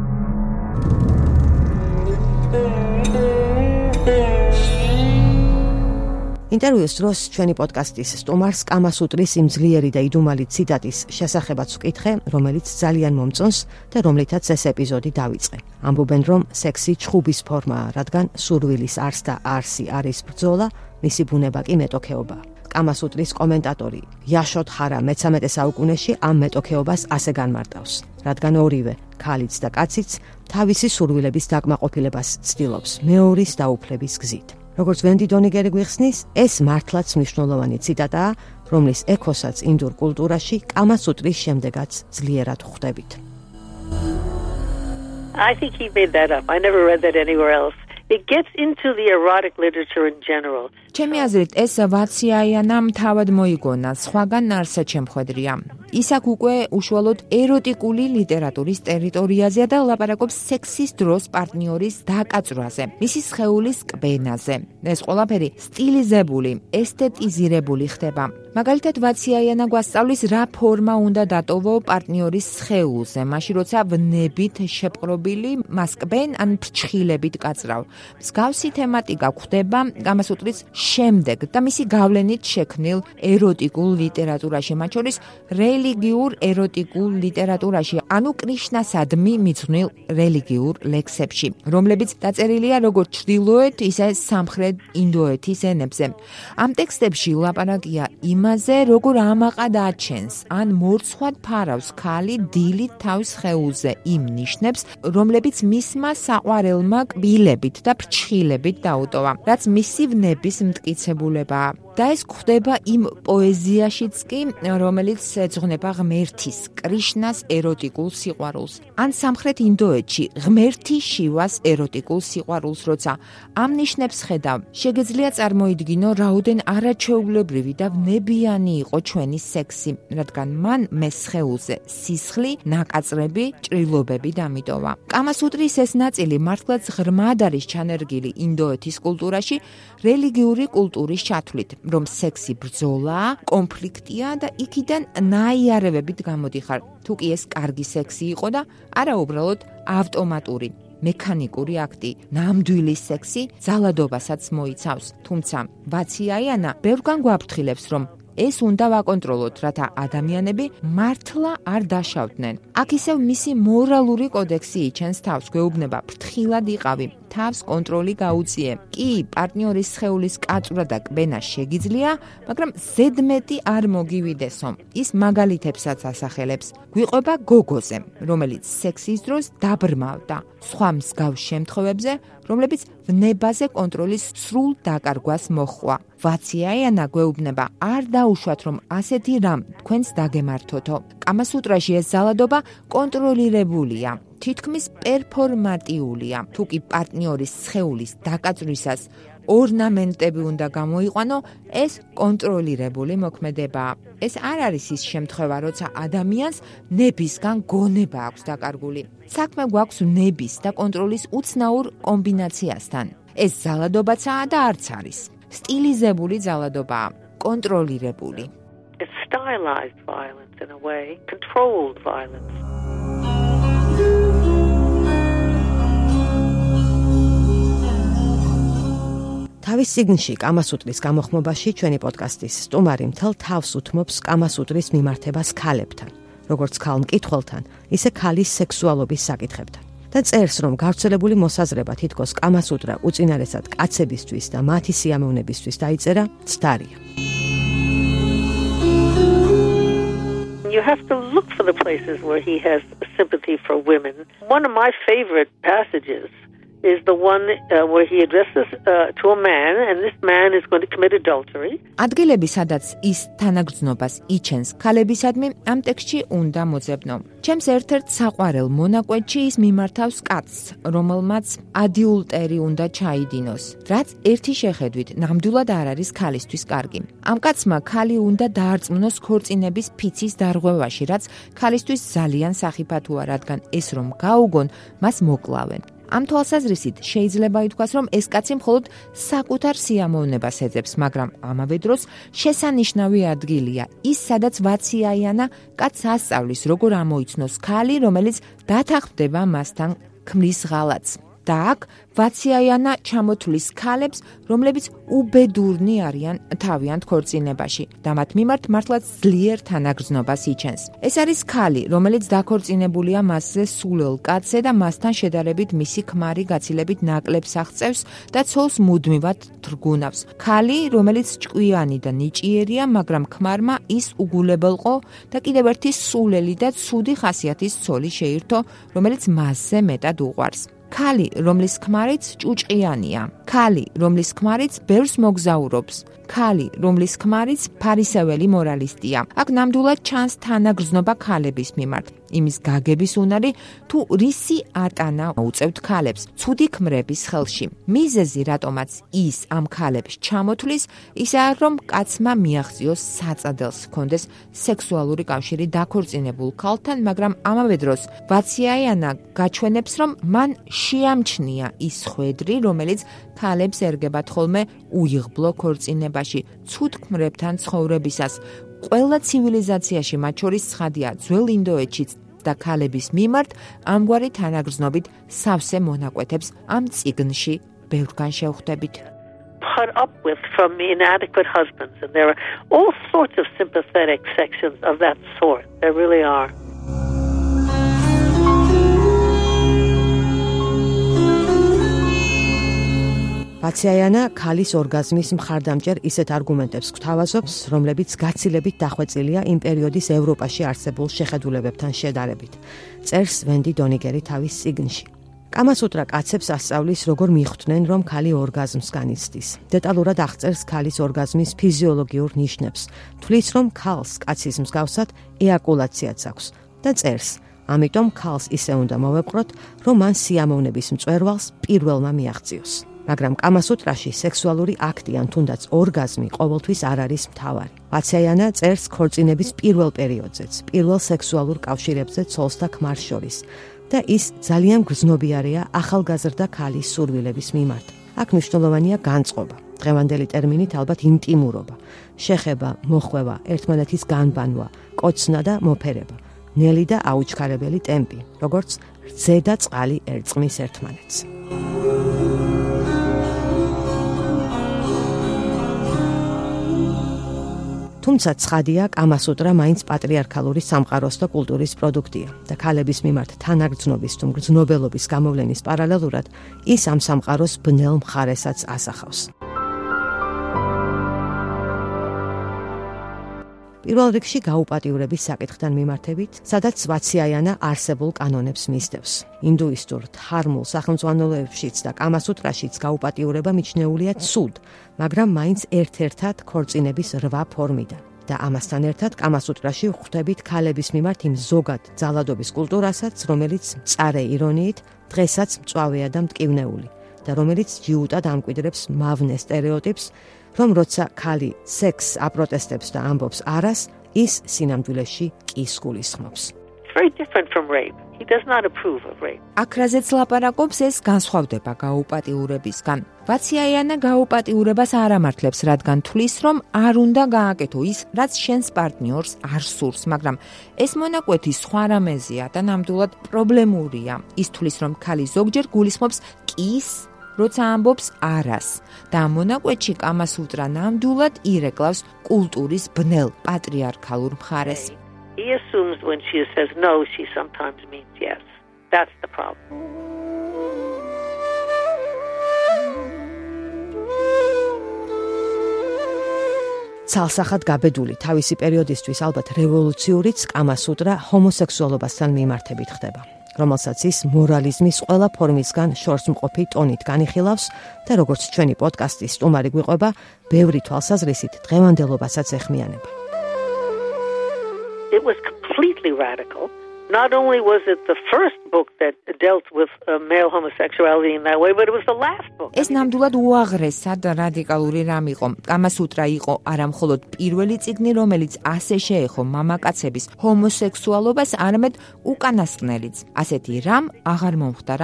ინტერვიუს დროს ჩვენი პოდკასტის სტუმარს კამასუტრის იმ ძლიერი და იდუმალი ციტატის შესახებაც ვკითხე, რომელიც ძალიან მომწონს და რომლითაც ეს ეპიზოდი დავიწყე. ამბობენ, რომ სექსი ჩხუბის ფორმაა, რადგან სურვილის არს და არსი არის ბრძოლა, მისი ბუნება კი მეტოქეობა. კამასუტრის კომენტატორი იაშოთ ხარა მე-13 საუკუნეში ამ მეტოქეობას ასე განმარტავს, რადგან ორივე, ქალიც და კაციც, თავისი სურვილების დაკმაყოფილებას ცდილობს მეორის დაუფლების გზით. როგორც ვენდი დონიგერი გვიხსნის, ეს მართლაც მნიშვნელოვანი ციტატაა, რომლის ექოსაც ინდურ კულტურაში კამასუტრის შემდეგაც ძლიერად ხვდებით. I think he made that up. I never read that anywhere else. It gets into the erotic literature in general. ჩემი აზრით, ეს ვაციაიანამ თავად მოიგონა, სხვაგან არსად შემხედრია. ის აქ უკვე უშუალოდ ეროტიკული ლიტერატურის ტერიტორიაზეა და ლაპარაკობს სექსის დროს პარტნიორის დაკაწვაზე, მისი სხეულის კბენაზე. ეს ყველაფერი სტილიზებული, ესთეტიზირებული ხდება. მაგალითად, ვაციაიანა გვასწავლის, რა ფორმა უნდა დატოვო პარტნიორის სხეულზე, მაშინ როცა ვნებით შეპყრობილი მას კბენ ან ფრჩხილებით კაწრავ. მსგავსი თემატიკა გვხვდება კამასუტრის შემდეგ და მისი გავლენით შექმნილ ეროტიკულ ლიტერატურაში, მათ შორის რელიგიურ ეროტიკულ ლიტერატურაში, ანუ კრიშნასადმი მიძღვნილ რელიგიურ ლექსებში, რომლებიც დაწერილია როგორც ჩრდილოეთ, ისე სამხრეთ ინდოეთის ენებზე. ამ ტექსტებში ლაპარაკია იმაზე, როგორ ამაყად აჩენს, ან მორცხვად ფარავს ქალი დილით თავის სხეულზე იმ ნიშნებს, რომლებიც მისმა საყვარელმა კბილებით და ფრჩხილებით დაუტოვა, რაც მისი ვნების მტკიცებულებაა. და ეს გვხვდება იმ პოეზიაშიც კი, რომელიც ეძღვნება ღმერთის, კრიშნას ეროტიკულ სიყვარულს. ან სამხრეთ ინდოეთში ღმერთი შივას ეროტიკულ სიყვარულს, როცა ამ ნიშნებს ხედავ, შეგეძლია წარმოიდგინო, რაოდენ არაჩვეულებრივი და ვნებიანი იყო ჩვენი სექსი, რადგან მან მესხეულზე სისხლი, ნაკაწრები, ჭრილობები დამიტოვა. კამასუტრის ეს ნაწილი მართლაც ღრმად არის ჩანერგილი ინდოეთის კულტურაში, რელიგიური კულტურის ჩათვლით, რომ სექსი ბრძოლაა, კონფლიქტია და იქიდან ნაიარევებით გამოდიხარ, თუ კი ეს კარგი სექსი იყო და არა უბრალოდ ავტომატური, მექანიკური აქტი. ნამდვილი სექსი ძალადობასაც მოიცავს, თუმცა ვაციაიანა ბევრგან გვაფრთხილებს, რომ ეს უნდა ვაკონტროლოთ, რათა ადამიანები მართლა არ დაშავდნენ. აქ ისევ მისი მორალური კოდექსი იჩენს თავს, გვეუბნება, ფრთხილად იყავი, თავს კონტროლი გაუწიე. კი, პარტნიორის სხეულის კაწვრა და კბენა შეგიძლია, მაგრამ ზედმეტი არ მოგივიდესო. ის მაგალითებსაც ასახელებს. გვიყვება გოგოზე, რომელიც სექსის დროს დაბრმავდა, სხვა მსგავს შემთხვევებზე, რომლებიც ვნებაზე კონტროლის სრულ დაკარგვას მოჰყვა. ვაციაიანა გვეუბნება, არ დაუშვათ, რომ ასეთი რამ თქვენს დაგემართოთო. კამასუტრაში ეს ძალადობა კონტროლირებულია, თითქმის პერფორმატიულია. თუ კი პარტნიორის სხეულის დაკაწვრისას ორნამენტები უნდა გამოიყვანო, ეს კონტროლირებული მოქმედებაა. ეს არ არის ის შემთხვევა, როცა ადამიანს ნებისგან გონება აქვს დაკარგული. საქმე გვაქვს ნების და კონტროლის უცნაურ კომბინაციასთან. ეს ძალადობაცაა და არც არის სტილიზებული ძალადობაა, კონტროლირებული. It's stylized violence in a way, controlled violence. თავის წიგნში კამასუტრის გამოხმობაში ჩვენი პოდკასტის სტუმარი მთელ თავს უთმობს კამასუტრის მიმართებას ქალებთან, როგორც ქალ მკითხველთან, ისე ქალის სექსუალობის საკითხებთან. და წერს, რომ გავრცელებული მოსაზრება თითქოს კამასუტრა უწინარესად კაცებისთვის და მათი სიამოვნებისთვის დაიწერა ცდარია. You have to look for the places where he has sympathy for women. One of my favorite passages is the one where he addresses to a man, and this man is going to commit adultery. ადგილები, სადაც ის თანაგრძნობას იჩენს ქალებისადმი, ამ ტექსტში უნდა მოძებნო. ჩემს ერთ-ერთ საყვარელ მონაკვეთში ის მიმართავს კაცს, რომელმაც ადიულტერი უნდა ჩაიდინოს, რაც ერთი შეხედვით ნამდვილად არ არის ქალისთვის კარგი. ამ კაცმა ქალი უნდა დაარწმუნოს ქორწინების ფიცის დარღვევაში, რაც ქალისთვის ძალიან სახიფათოა, რადგან ეს რომ გაუგონ, მას მოკლავენ. ამ თვალსაზრისით შეიძლება ითქვას, რომ ეს კაცი მხოლოდ საკუთარ სიამოვნებას ეძებს, მაგრამ ამავე დროს შესანიშნავი ადგილია ის, სადაც ვაციაიანა კაცს ასწავლის, როგორ ამოიცნოს ქალი, რომელიც დათანხმდება მასთან ქმრის ღალატს. და აქ ვაციაიანა ჩამოთვლის ქალებს, რომლებიც უბედურნი არიან თავიანთ ქორწინებაში და მათ მიმართ მართლაც ძლიერ თანაგრძნობას იჩენს. ეს არის ქალი, რომელიც დაქორწინებულია მასზე სულელ კაცზე და მასთან შედარებით მისი ქმარი გაცილებით ნაკლებს აღწევს და ცოლს მუდმივად თრგუნავს. ქალი, რომელიც ჭკვიანი და ნიჭიერია, მაგრამ ქმარმა ის უგულებელყო და კიდევ ერთი სულელი და ცუდი ხასიათის ცოლი შეირთო, რომელიც მასზე მეტად უყვარს. ქალი, რომლის ქმარიც ჭუჭყიანია, ქალი, რომლის ქმარიც ბევრს მოგზაურობს, ქალი, რომლის ქმარიც ფარისეველი მორალისტია. აქ ნამდვილად ჩანს თანაგრძნობა ქალების მიმართ. იმის გაგების უნარი, თუ რისი ატანა უწევთ ქალებს ცუდი ქმრების ხელში. მიზეზი, რატომაც ის ამ ქალებს ჩამოთვლის, ისაა, რომ კაცმა მიაღწიოს საწადელს, ჰქონდეს სექსუალური კავშირი დაქორწინებულ ქალთან, მაგრამ ამავე დროს ვაციაიანა გაჩვენებს, რომ მან შეამჩნია ის ხვედრი, რომელიც ქალებს ერგებათ ხოლმე უიღბლო ქორწინებაში, ცუდ ქმრებთან ცხოვრებისას. ყველა ცივილიზაციაში, მათ შორის ცხადია ძველ ინდოეთშიც და ქალების მიმართ ამგვარი თანაგრძნობით სავსე მონაკვეთებს ამ წიგნში ბევრგან შევხვდებით. Put up with from inadequate husbands, and there are all sorts of sympathetic sections of that sort. There really are. ვაციაიანა ქალის ორგაზმის მხარდამჭერ ისეთ არგუმენტებს გვთავაზობს, რომლებიც გაცილებით დახვეწილია იმ პერიოდის ევროპაში არსებულ შეხედულებებთან შედარებით. წერს ვენდი დონიგერი თავის წიგნში. კამასუტრა კაცებს ასწავლის, როგორ მიხვდნენ, რომ ქალი ორგაზმს განიცდის. დეტალურად აღწერს ქალის ორგაზმის ფიზიოლოგიურ ნიშნებს. თვლის, რომ ქალს კაცის მსგავსად ეაკულაციაც აქვს და წერს, ამიტომ ქალს ისე უნდა მოვეპყროთ, რომ მან სიამოვნების მწვერვალს პირველმა მიაღწიოს. მაგრამ კამასუტრაში სექსუალური აქტი ან თუნდაც ორგაზმი ყოველთვის არ არის მთავარი. ვაციაიანა წერს ქორწინების პირველ პერიოდზეც, პირველ სექსუალურ კავშირებზე ცოლს და ქმარს შორის და ის ძალიან გრძნობიარეა ახალგაზრდა ქალის სურვილების მიმართ. აქ მნიშვნელოვანია განწყობა, დღევანდელი ტერმინით ალბათ ინტიმურობა, შეხება, მოხვევა, ერთმანეთის განბანვა, კოცნა და მოფერება, ნელი და აუჩქარებელი ტემპი, როგორც რძე და წყალი ერწყმის ერთმანეთს. თუმცა ცხადია, კამასუტრა მაინც პატრიარქალური სამყაროს და კულტურის პროდუქტია და ქალების მიმართ თანაგრძნობის თუ მგრძნობელობის გამოვლენის პარალელურად ის ამ სამყაროს ბნელ მხარესაც ასახავს. პირველ რიგში გაუპატიურების საკითხთან მიმართებით, სადაც ვაციაიანა არსებულ კანონებს მისდევს. ინდუისტურ დჰარმულ სახელმძღვანელოებშიც და კამასუტრაშიც გაუპატიურება მიჩნეულია ცუდ, მაგრამ მაინც ერთ-ერთად ქორწინების 8 ფორმიდან. და ამასთან ერთად კამასუტრაში ვხვდებით ქალების მიმართ იმ ზოგად ძალადობის კულტურასაც, რომელიც მწარე ირონიით დღესაც მწვავეა და მტკივნეული და რომელიც ჯიუტად ამკვიდრებს მავნე სტერეოტიპს, რომ როცა ქალი სექსს აპროტესტებს და ამბობს არას, ის სინამდვილეში კის გულისხმობს. Very different from rape. He does not approve of rape. აქ რაზეც ლაპარაკობს, ეს განსხვავდება გაუპატიურებისგან. ვაციაიანა გაუპატიურებას არ ამართლებს, რადგან თვლის, რომ არ უნდა გააკეთო ის, რაც შენს პარტნიორს არ სურს, მაგრამ ეს მონაკვეთი სხვა რამეზია და ნამდვილად პრობლემურია. ის თვლის, რომ ქალი ზოგჯერ გულისხმობს კის, როცა ამბობს არას და ამ მონაკვეთში კამასუტრა ნამდვილად ირეკლავს კულტურის ბნელ პატრიარქალურ მხარეს. He assumes when she says no, she sometimes means yes. That's the problem. ცალსახად გაბედული თავისი პერიოდისთვის ალბათ რევოლუციურიც კამასუტრა ჰომოსექსუალობასთან მიმართებით ხდება, რომელსაც ის მორალიზმის ყველა ფორმისგან შორსმყოფი ტონით განიხილავს და როგორც ჩვენი პოდკასტის სტუმარი გვიყვება, ბევრი თვალსაზრისით დღევანდელობასაც ეხმიანება. It was completely radical. Not only was it the first book that dealt with male homosexuality in that way, but it was the last book. ეს ნამდვილად უაღრესად რადიკალური რამ იყო. კამასუტრა იყო არა მხოლოდ პირველი წიგნი, რომელიც ასე შეეხო მამაკაცების ჰომოსექსუალობას, არამედ უკანასკნელიც. ასეთი რამ აღარ მომხდარა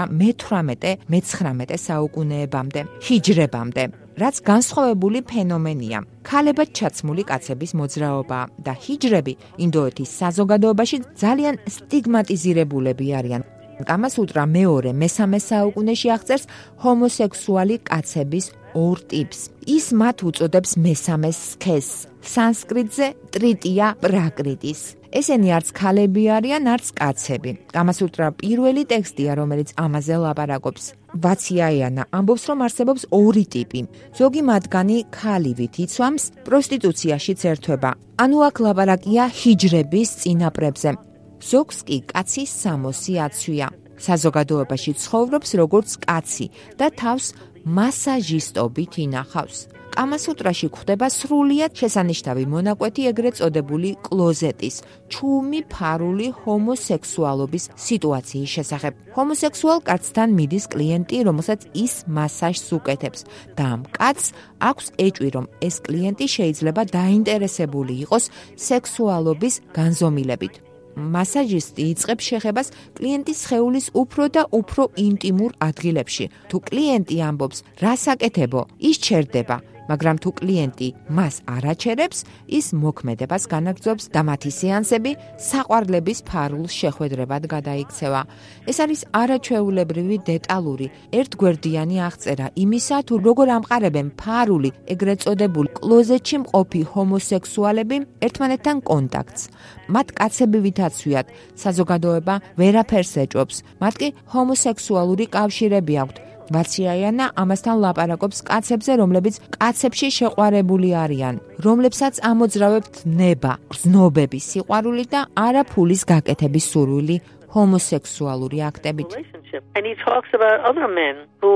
მე-18-19 საუკუნეებამდე, ჰიჯრებამდე. რაც განსხვავებული ფენომენია. ქალებად ჩაცმული კაცების მოძრაობა და ჰიჯრები ინდოეთის საზოგადოებაში ძალიან სტიგმატიზირებულები არიან. კამასუტრა მე-3-მე საუკუნეში აღწერს ჰომოსექსუალი კაცების ორ ტიპს. ის მათ უწოდებს მესამე სქესს. სანსკრიტზე ტრიტია პრაკრიტის. ესენი არც ქალები არიან, არც კაცები. კამასუტრა პირველი ტექსტია, რომელიც ამაზე ლაპარაკობს. ვაციაიანა ამბობს, რომ არსებობს ორი ტიპი. ზოგი მათგანი ქალივით იცვამს, პროსტიტუციაშიც ერთვება. ანუ აქ ლაპარაკია ჰიჯრების წინაპრებზე. ზოგს კი კაცი სამოსი აცვია. საზოგადოებაში ცხოვრობს როგორც კაცი და თავს მასაჟისტობით ინახავს. კამასუტრაში გვხვდება სრულიად შესანიშნავი მონაკვეთი ეგრეთ წოდებული კლოზეტის, ჩუმი ფარული ჰომოსექსუალობის სიტუაციის შესახებ. ჰომოსექსუალ კაცთან მიდის კლიენტი, რომელსაც ის მასაჟს უკეთებს და ამ კაცს აქვს ეჭვი, რომ ეს კლიენტი შეიძლება დაინტერესებული იყოს სექსუალობის განზომილებით. მასაჟისტი იწყებს შეხებას კლიენტის სხეულის უფრო და უფრო ინტიმურ ადგილებში. თუ კლიენტი ამბობს, რას აკეთებო, ის ჩერდება, მაგრამ თუ კლიენტი მას არ აჩერებს, ის მოქმედებას განაგრძობს და მათი სეანსები საყვარლების ფარულ შეხვედრებად გადაიქცევა. ეს არის არაჩვეულებრივი დეტალური, ერთგვერდიანი აღწერა იმისა, თუ როგორ ამყარებენ ფარული, ეგრეთ წოდებული კლოზეტში მყოფი ჰომოსექსუალები ერთმანეთთან კონტაქტს. მათ კაცებივით აცვიათ, საზოგადოება ვერაფერს ეჭვობს, მათ კი ჰომოსექსუალური კავშირები აქვთ. ვაციაიანა ამასთან ლაპარაკობს კაცებზე, რომლებიც კაცებში შეყვარებული არიან, რომლებსაც ამოძრავებთ ნება, გრძნობების სიყვარული და არა ფულის გაკეთების სურვილი ჰომოსექსუალური აქტებით. And he talks about other men who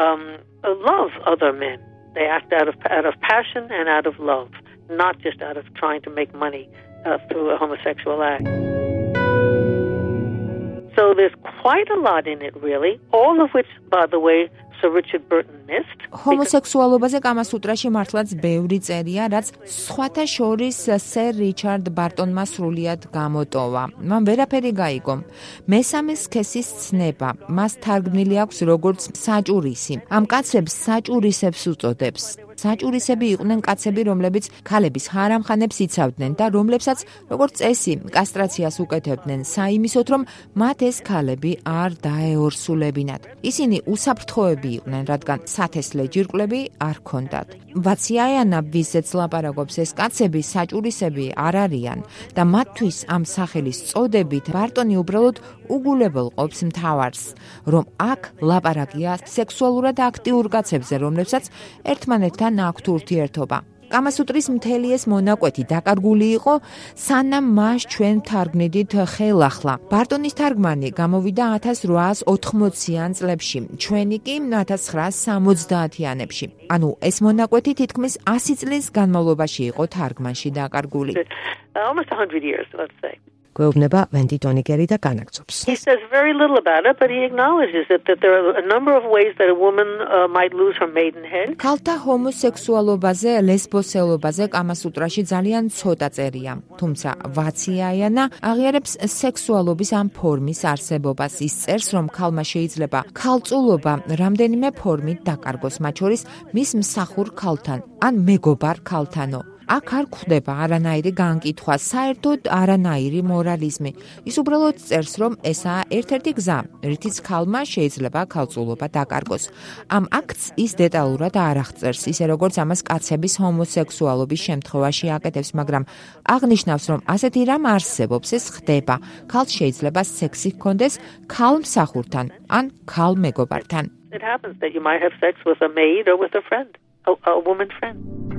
love other men. They act out of passion and out of love, not just out of trying to make money through a homosexual act. So there's quite a lot in it, really, all of which, by the way, Sir Richard Burton missed. ჰომოსექსუალობაზე კამასუტრაში მართლაც ბევრი წერია, რაც სხვათა შორის სერ რიჩარდ ბარტონმა სრულიად გამოტოვა. მან ვერაფერი გაიგო. მესამე სქესის ცნება, მას თარგმნილი აქვს როგორც საჭურისი. ამ კაცებს საჭურისებს უწოდებს. საჭურისები იყვნენ კაცები, რომლებიც ქალების ჰარამხანებს იცავდნენ და რომლებსაც, როგორც წესი, კასტრაციას უკეთებდნენ, საიმისოდ, რომ მათ ეს ქალები არ დაეორსულებინათ. ისინი უსაფრთხოები იყვნენ, რადგან სათესლე ჯირკვლები არ ჰქონდათ. ვაციაიანა ვიზეც ლაპარაკობს, ეს კაცები საჭურისები არ არიან და მათთვის ამ სახელის წოდებით ბარტონი უბრალოდ უგულებელ ყოფს მთავარს, რომ აქ ლაპარაკია სექსუალურად აქტიურ კაცებზე, რომლებსაც ერთმანეთთან აქვთ ურთიერთობა. კამასუტრის მთელი ეს მონაკვეთი დაკარგული იყო, სანამ მას ჩვენ თარგმნიდით ხელახლა. ბარტონის თარგმანი გამოვიდა 1880-იან წლებში, ჩვენი კი 1970-იანებში. ანუ ეს მონაკვეთი თითქმის 100 წლის განმავლობაში იყო თარგმანში დაკარგული. Almost 100 years, let's say. გვეუბნება ვენდი დონიგერი და განაგრძობს. He says very little about it, but he acknowledges that there are a number of ways that a woman might lose her maidenhead. ქალთა ჰომოსექსუალობაზე, ლესბოსელობაზე კამასუტრაში ძალიან ცოტა წერია. თუმცა ვაციაიანა აღიარებს სექსუალობის ამ ფორმის არსებობას. ის წერს, რომ ქალმა შეიძლება ქალწულობა რამდენიმე ფორმით დაკარგოს, მათ შორის მის მსახურ ქალთან ან მეგობარ ქალთანო. აქ არ გვხვდება არანაირი განკითხვა, საერთოდ არანაირი მორალიზმი. ის უბრალოდ წერს, რომ ესაა ერთ-ერთი გზა, რითიც ქალმა შეიძლება ქალწულობა დაკარგოს. ამ აქტს ის დეტალურად არ აღწერს, ისე როგორც ამას კაცების ჰომოსექსუალობის შემთხვევაში აკეთებს, მაგრამ აღნიშნავს, რომ ასეთი რამ არსებობს, ეს ხდება. ქალს შეიძლება სექსი ჰქონდეს ქალმსახურთან ან ქალმეგობართან. It happens that you might have sex with a maid or with a friend, a woman friend.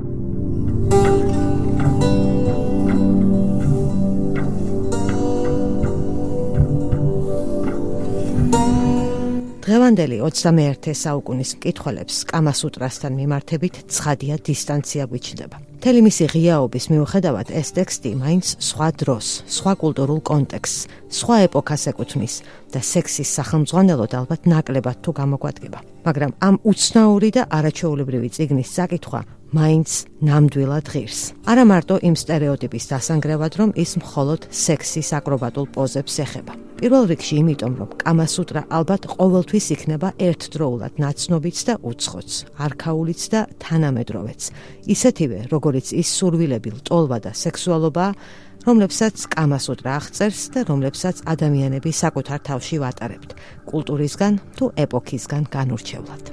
დღევანდელი 21 საუკუნის მკითხველებს კამასუტრასთან მიმართებით ცხადია დისტანცია გვიჩნდება. მთელი მისი ღიაობის მიუხედავად ეს ტექსტი მაინც სხვა დროს, სხვა კულტურულ კონტექსტს, სხვა ეპოქას ეკუთვნის და სექსის სახელმძღვანელოდ ალბათ ნაკლებად თუ გამოგვადგება. მაგრამ ამ უცნაური და არაჩვეულებრივი წიგნის საკითხვა მაინც ნამდვილად ღირს. არა მარტო იმ სტერეოტიპის დასანგრევად, რომ ის მხოლოდ სექსის აკრობატულ პოზებს ეხება. პირველ რიგში იმიტომ, რომ კამასუტრა ალბათ ყოველთვის იქნება ერთდროულად ნაცნობიც და უცხოც, არქაულიც და თანამედროვეც. ისეთივე, როგორიც ის სურვილები, ლტოლვა და სექსუალობა, რომლებსაც კამასუტრა აღწერს და რომლებსაც ადამიანები საკუთარ თავში ვატარებთ, კულტურისგან თუ ეპოქისგან განურჩევლად.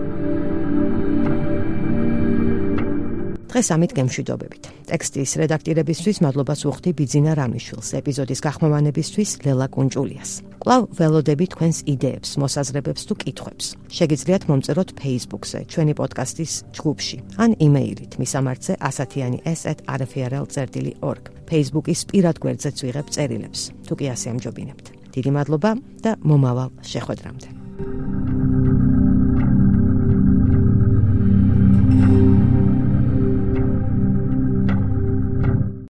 დღეს ამით გემშვიდობებით. ტექსტის რედაქტირებისთვის მადლობას ვუხდი ბიძინა რამიშვილს, ეპიზოდის გახმოვანებისთვის ლელა კუნჭულიას. კვლავ ველოდები თქვენს იდეებს, მოსაზრებებს თუ კითხვებს. შეგიძლიათ მომწეროთ Facebook-ზე, ჩვენი პოდკასტის ჯგუფში, ან იმეილით მისამართზე asatiani@rfrl.org. Facebook-ის პირად გვერდზეც ვიღებ წერილებს, თუ კი ასე ამჯობინებთ. დიდი მადლობა და მომავალ შეხვედრამდე.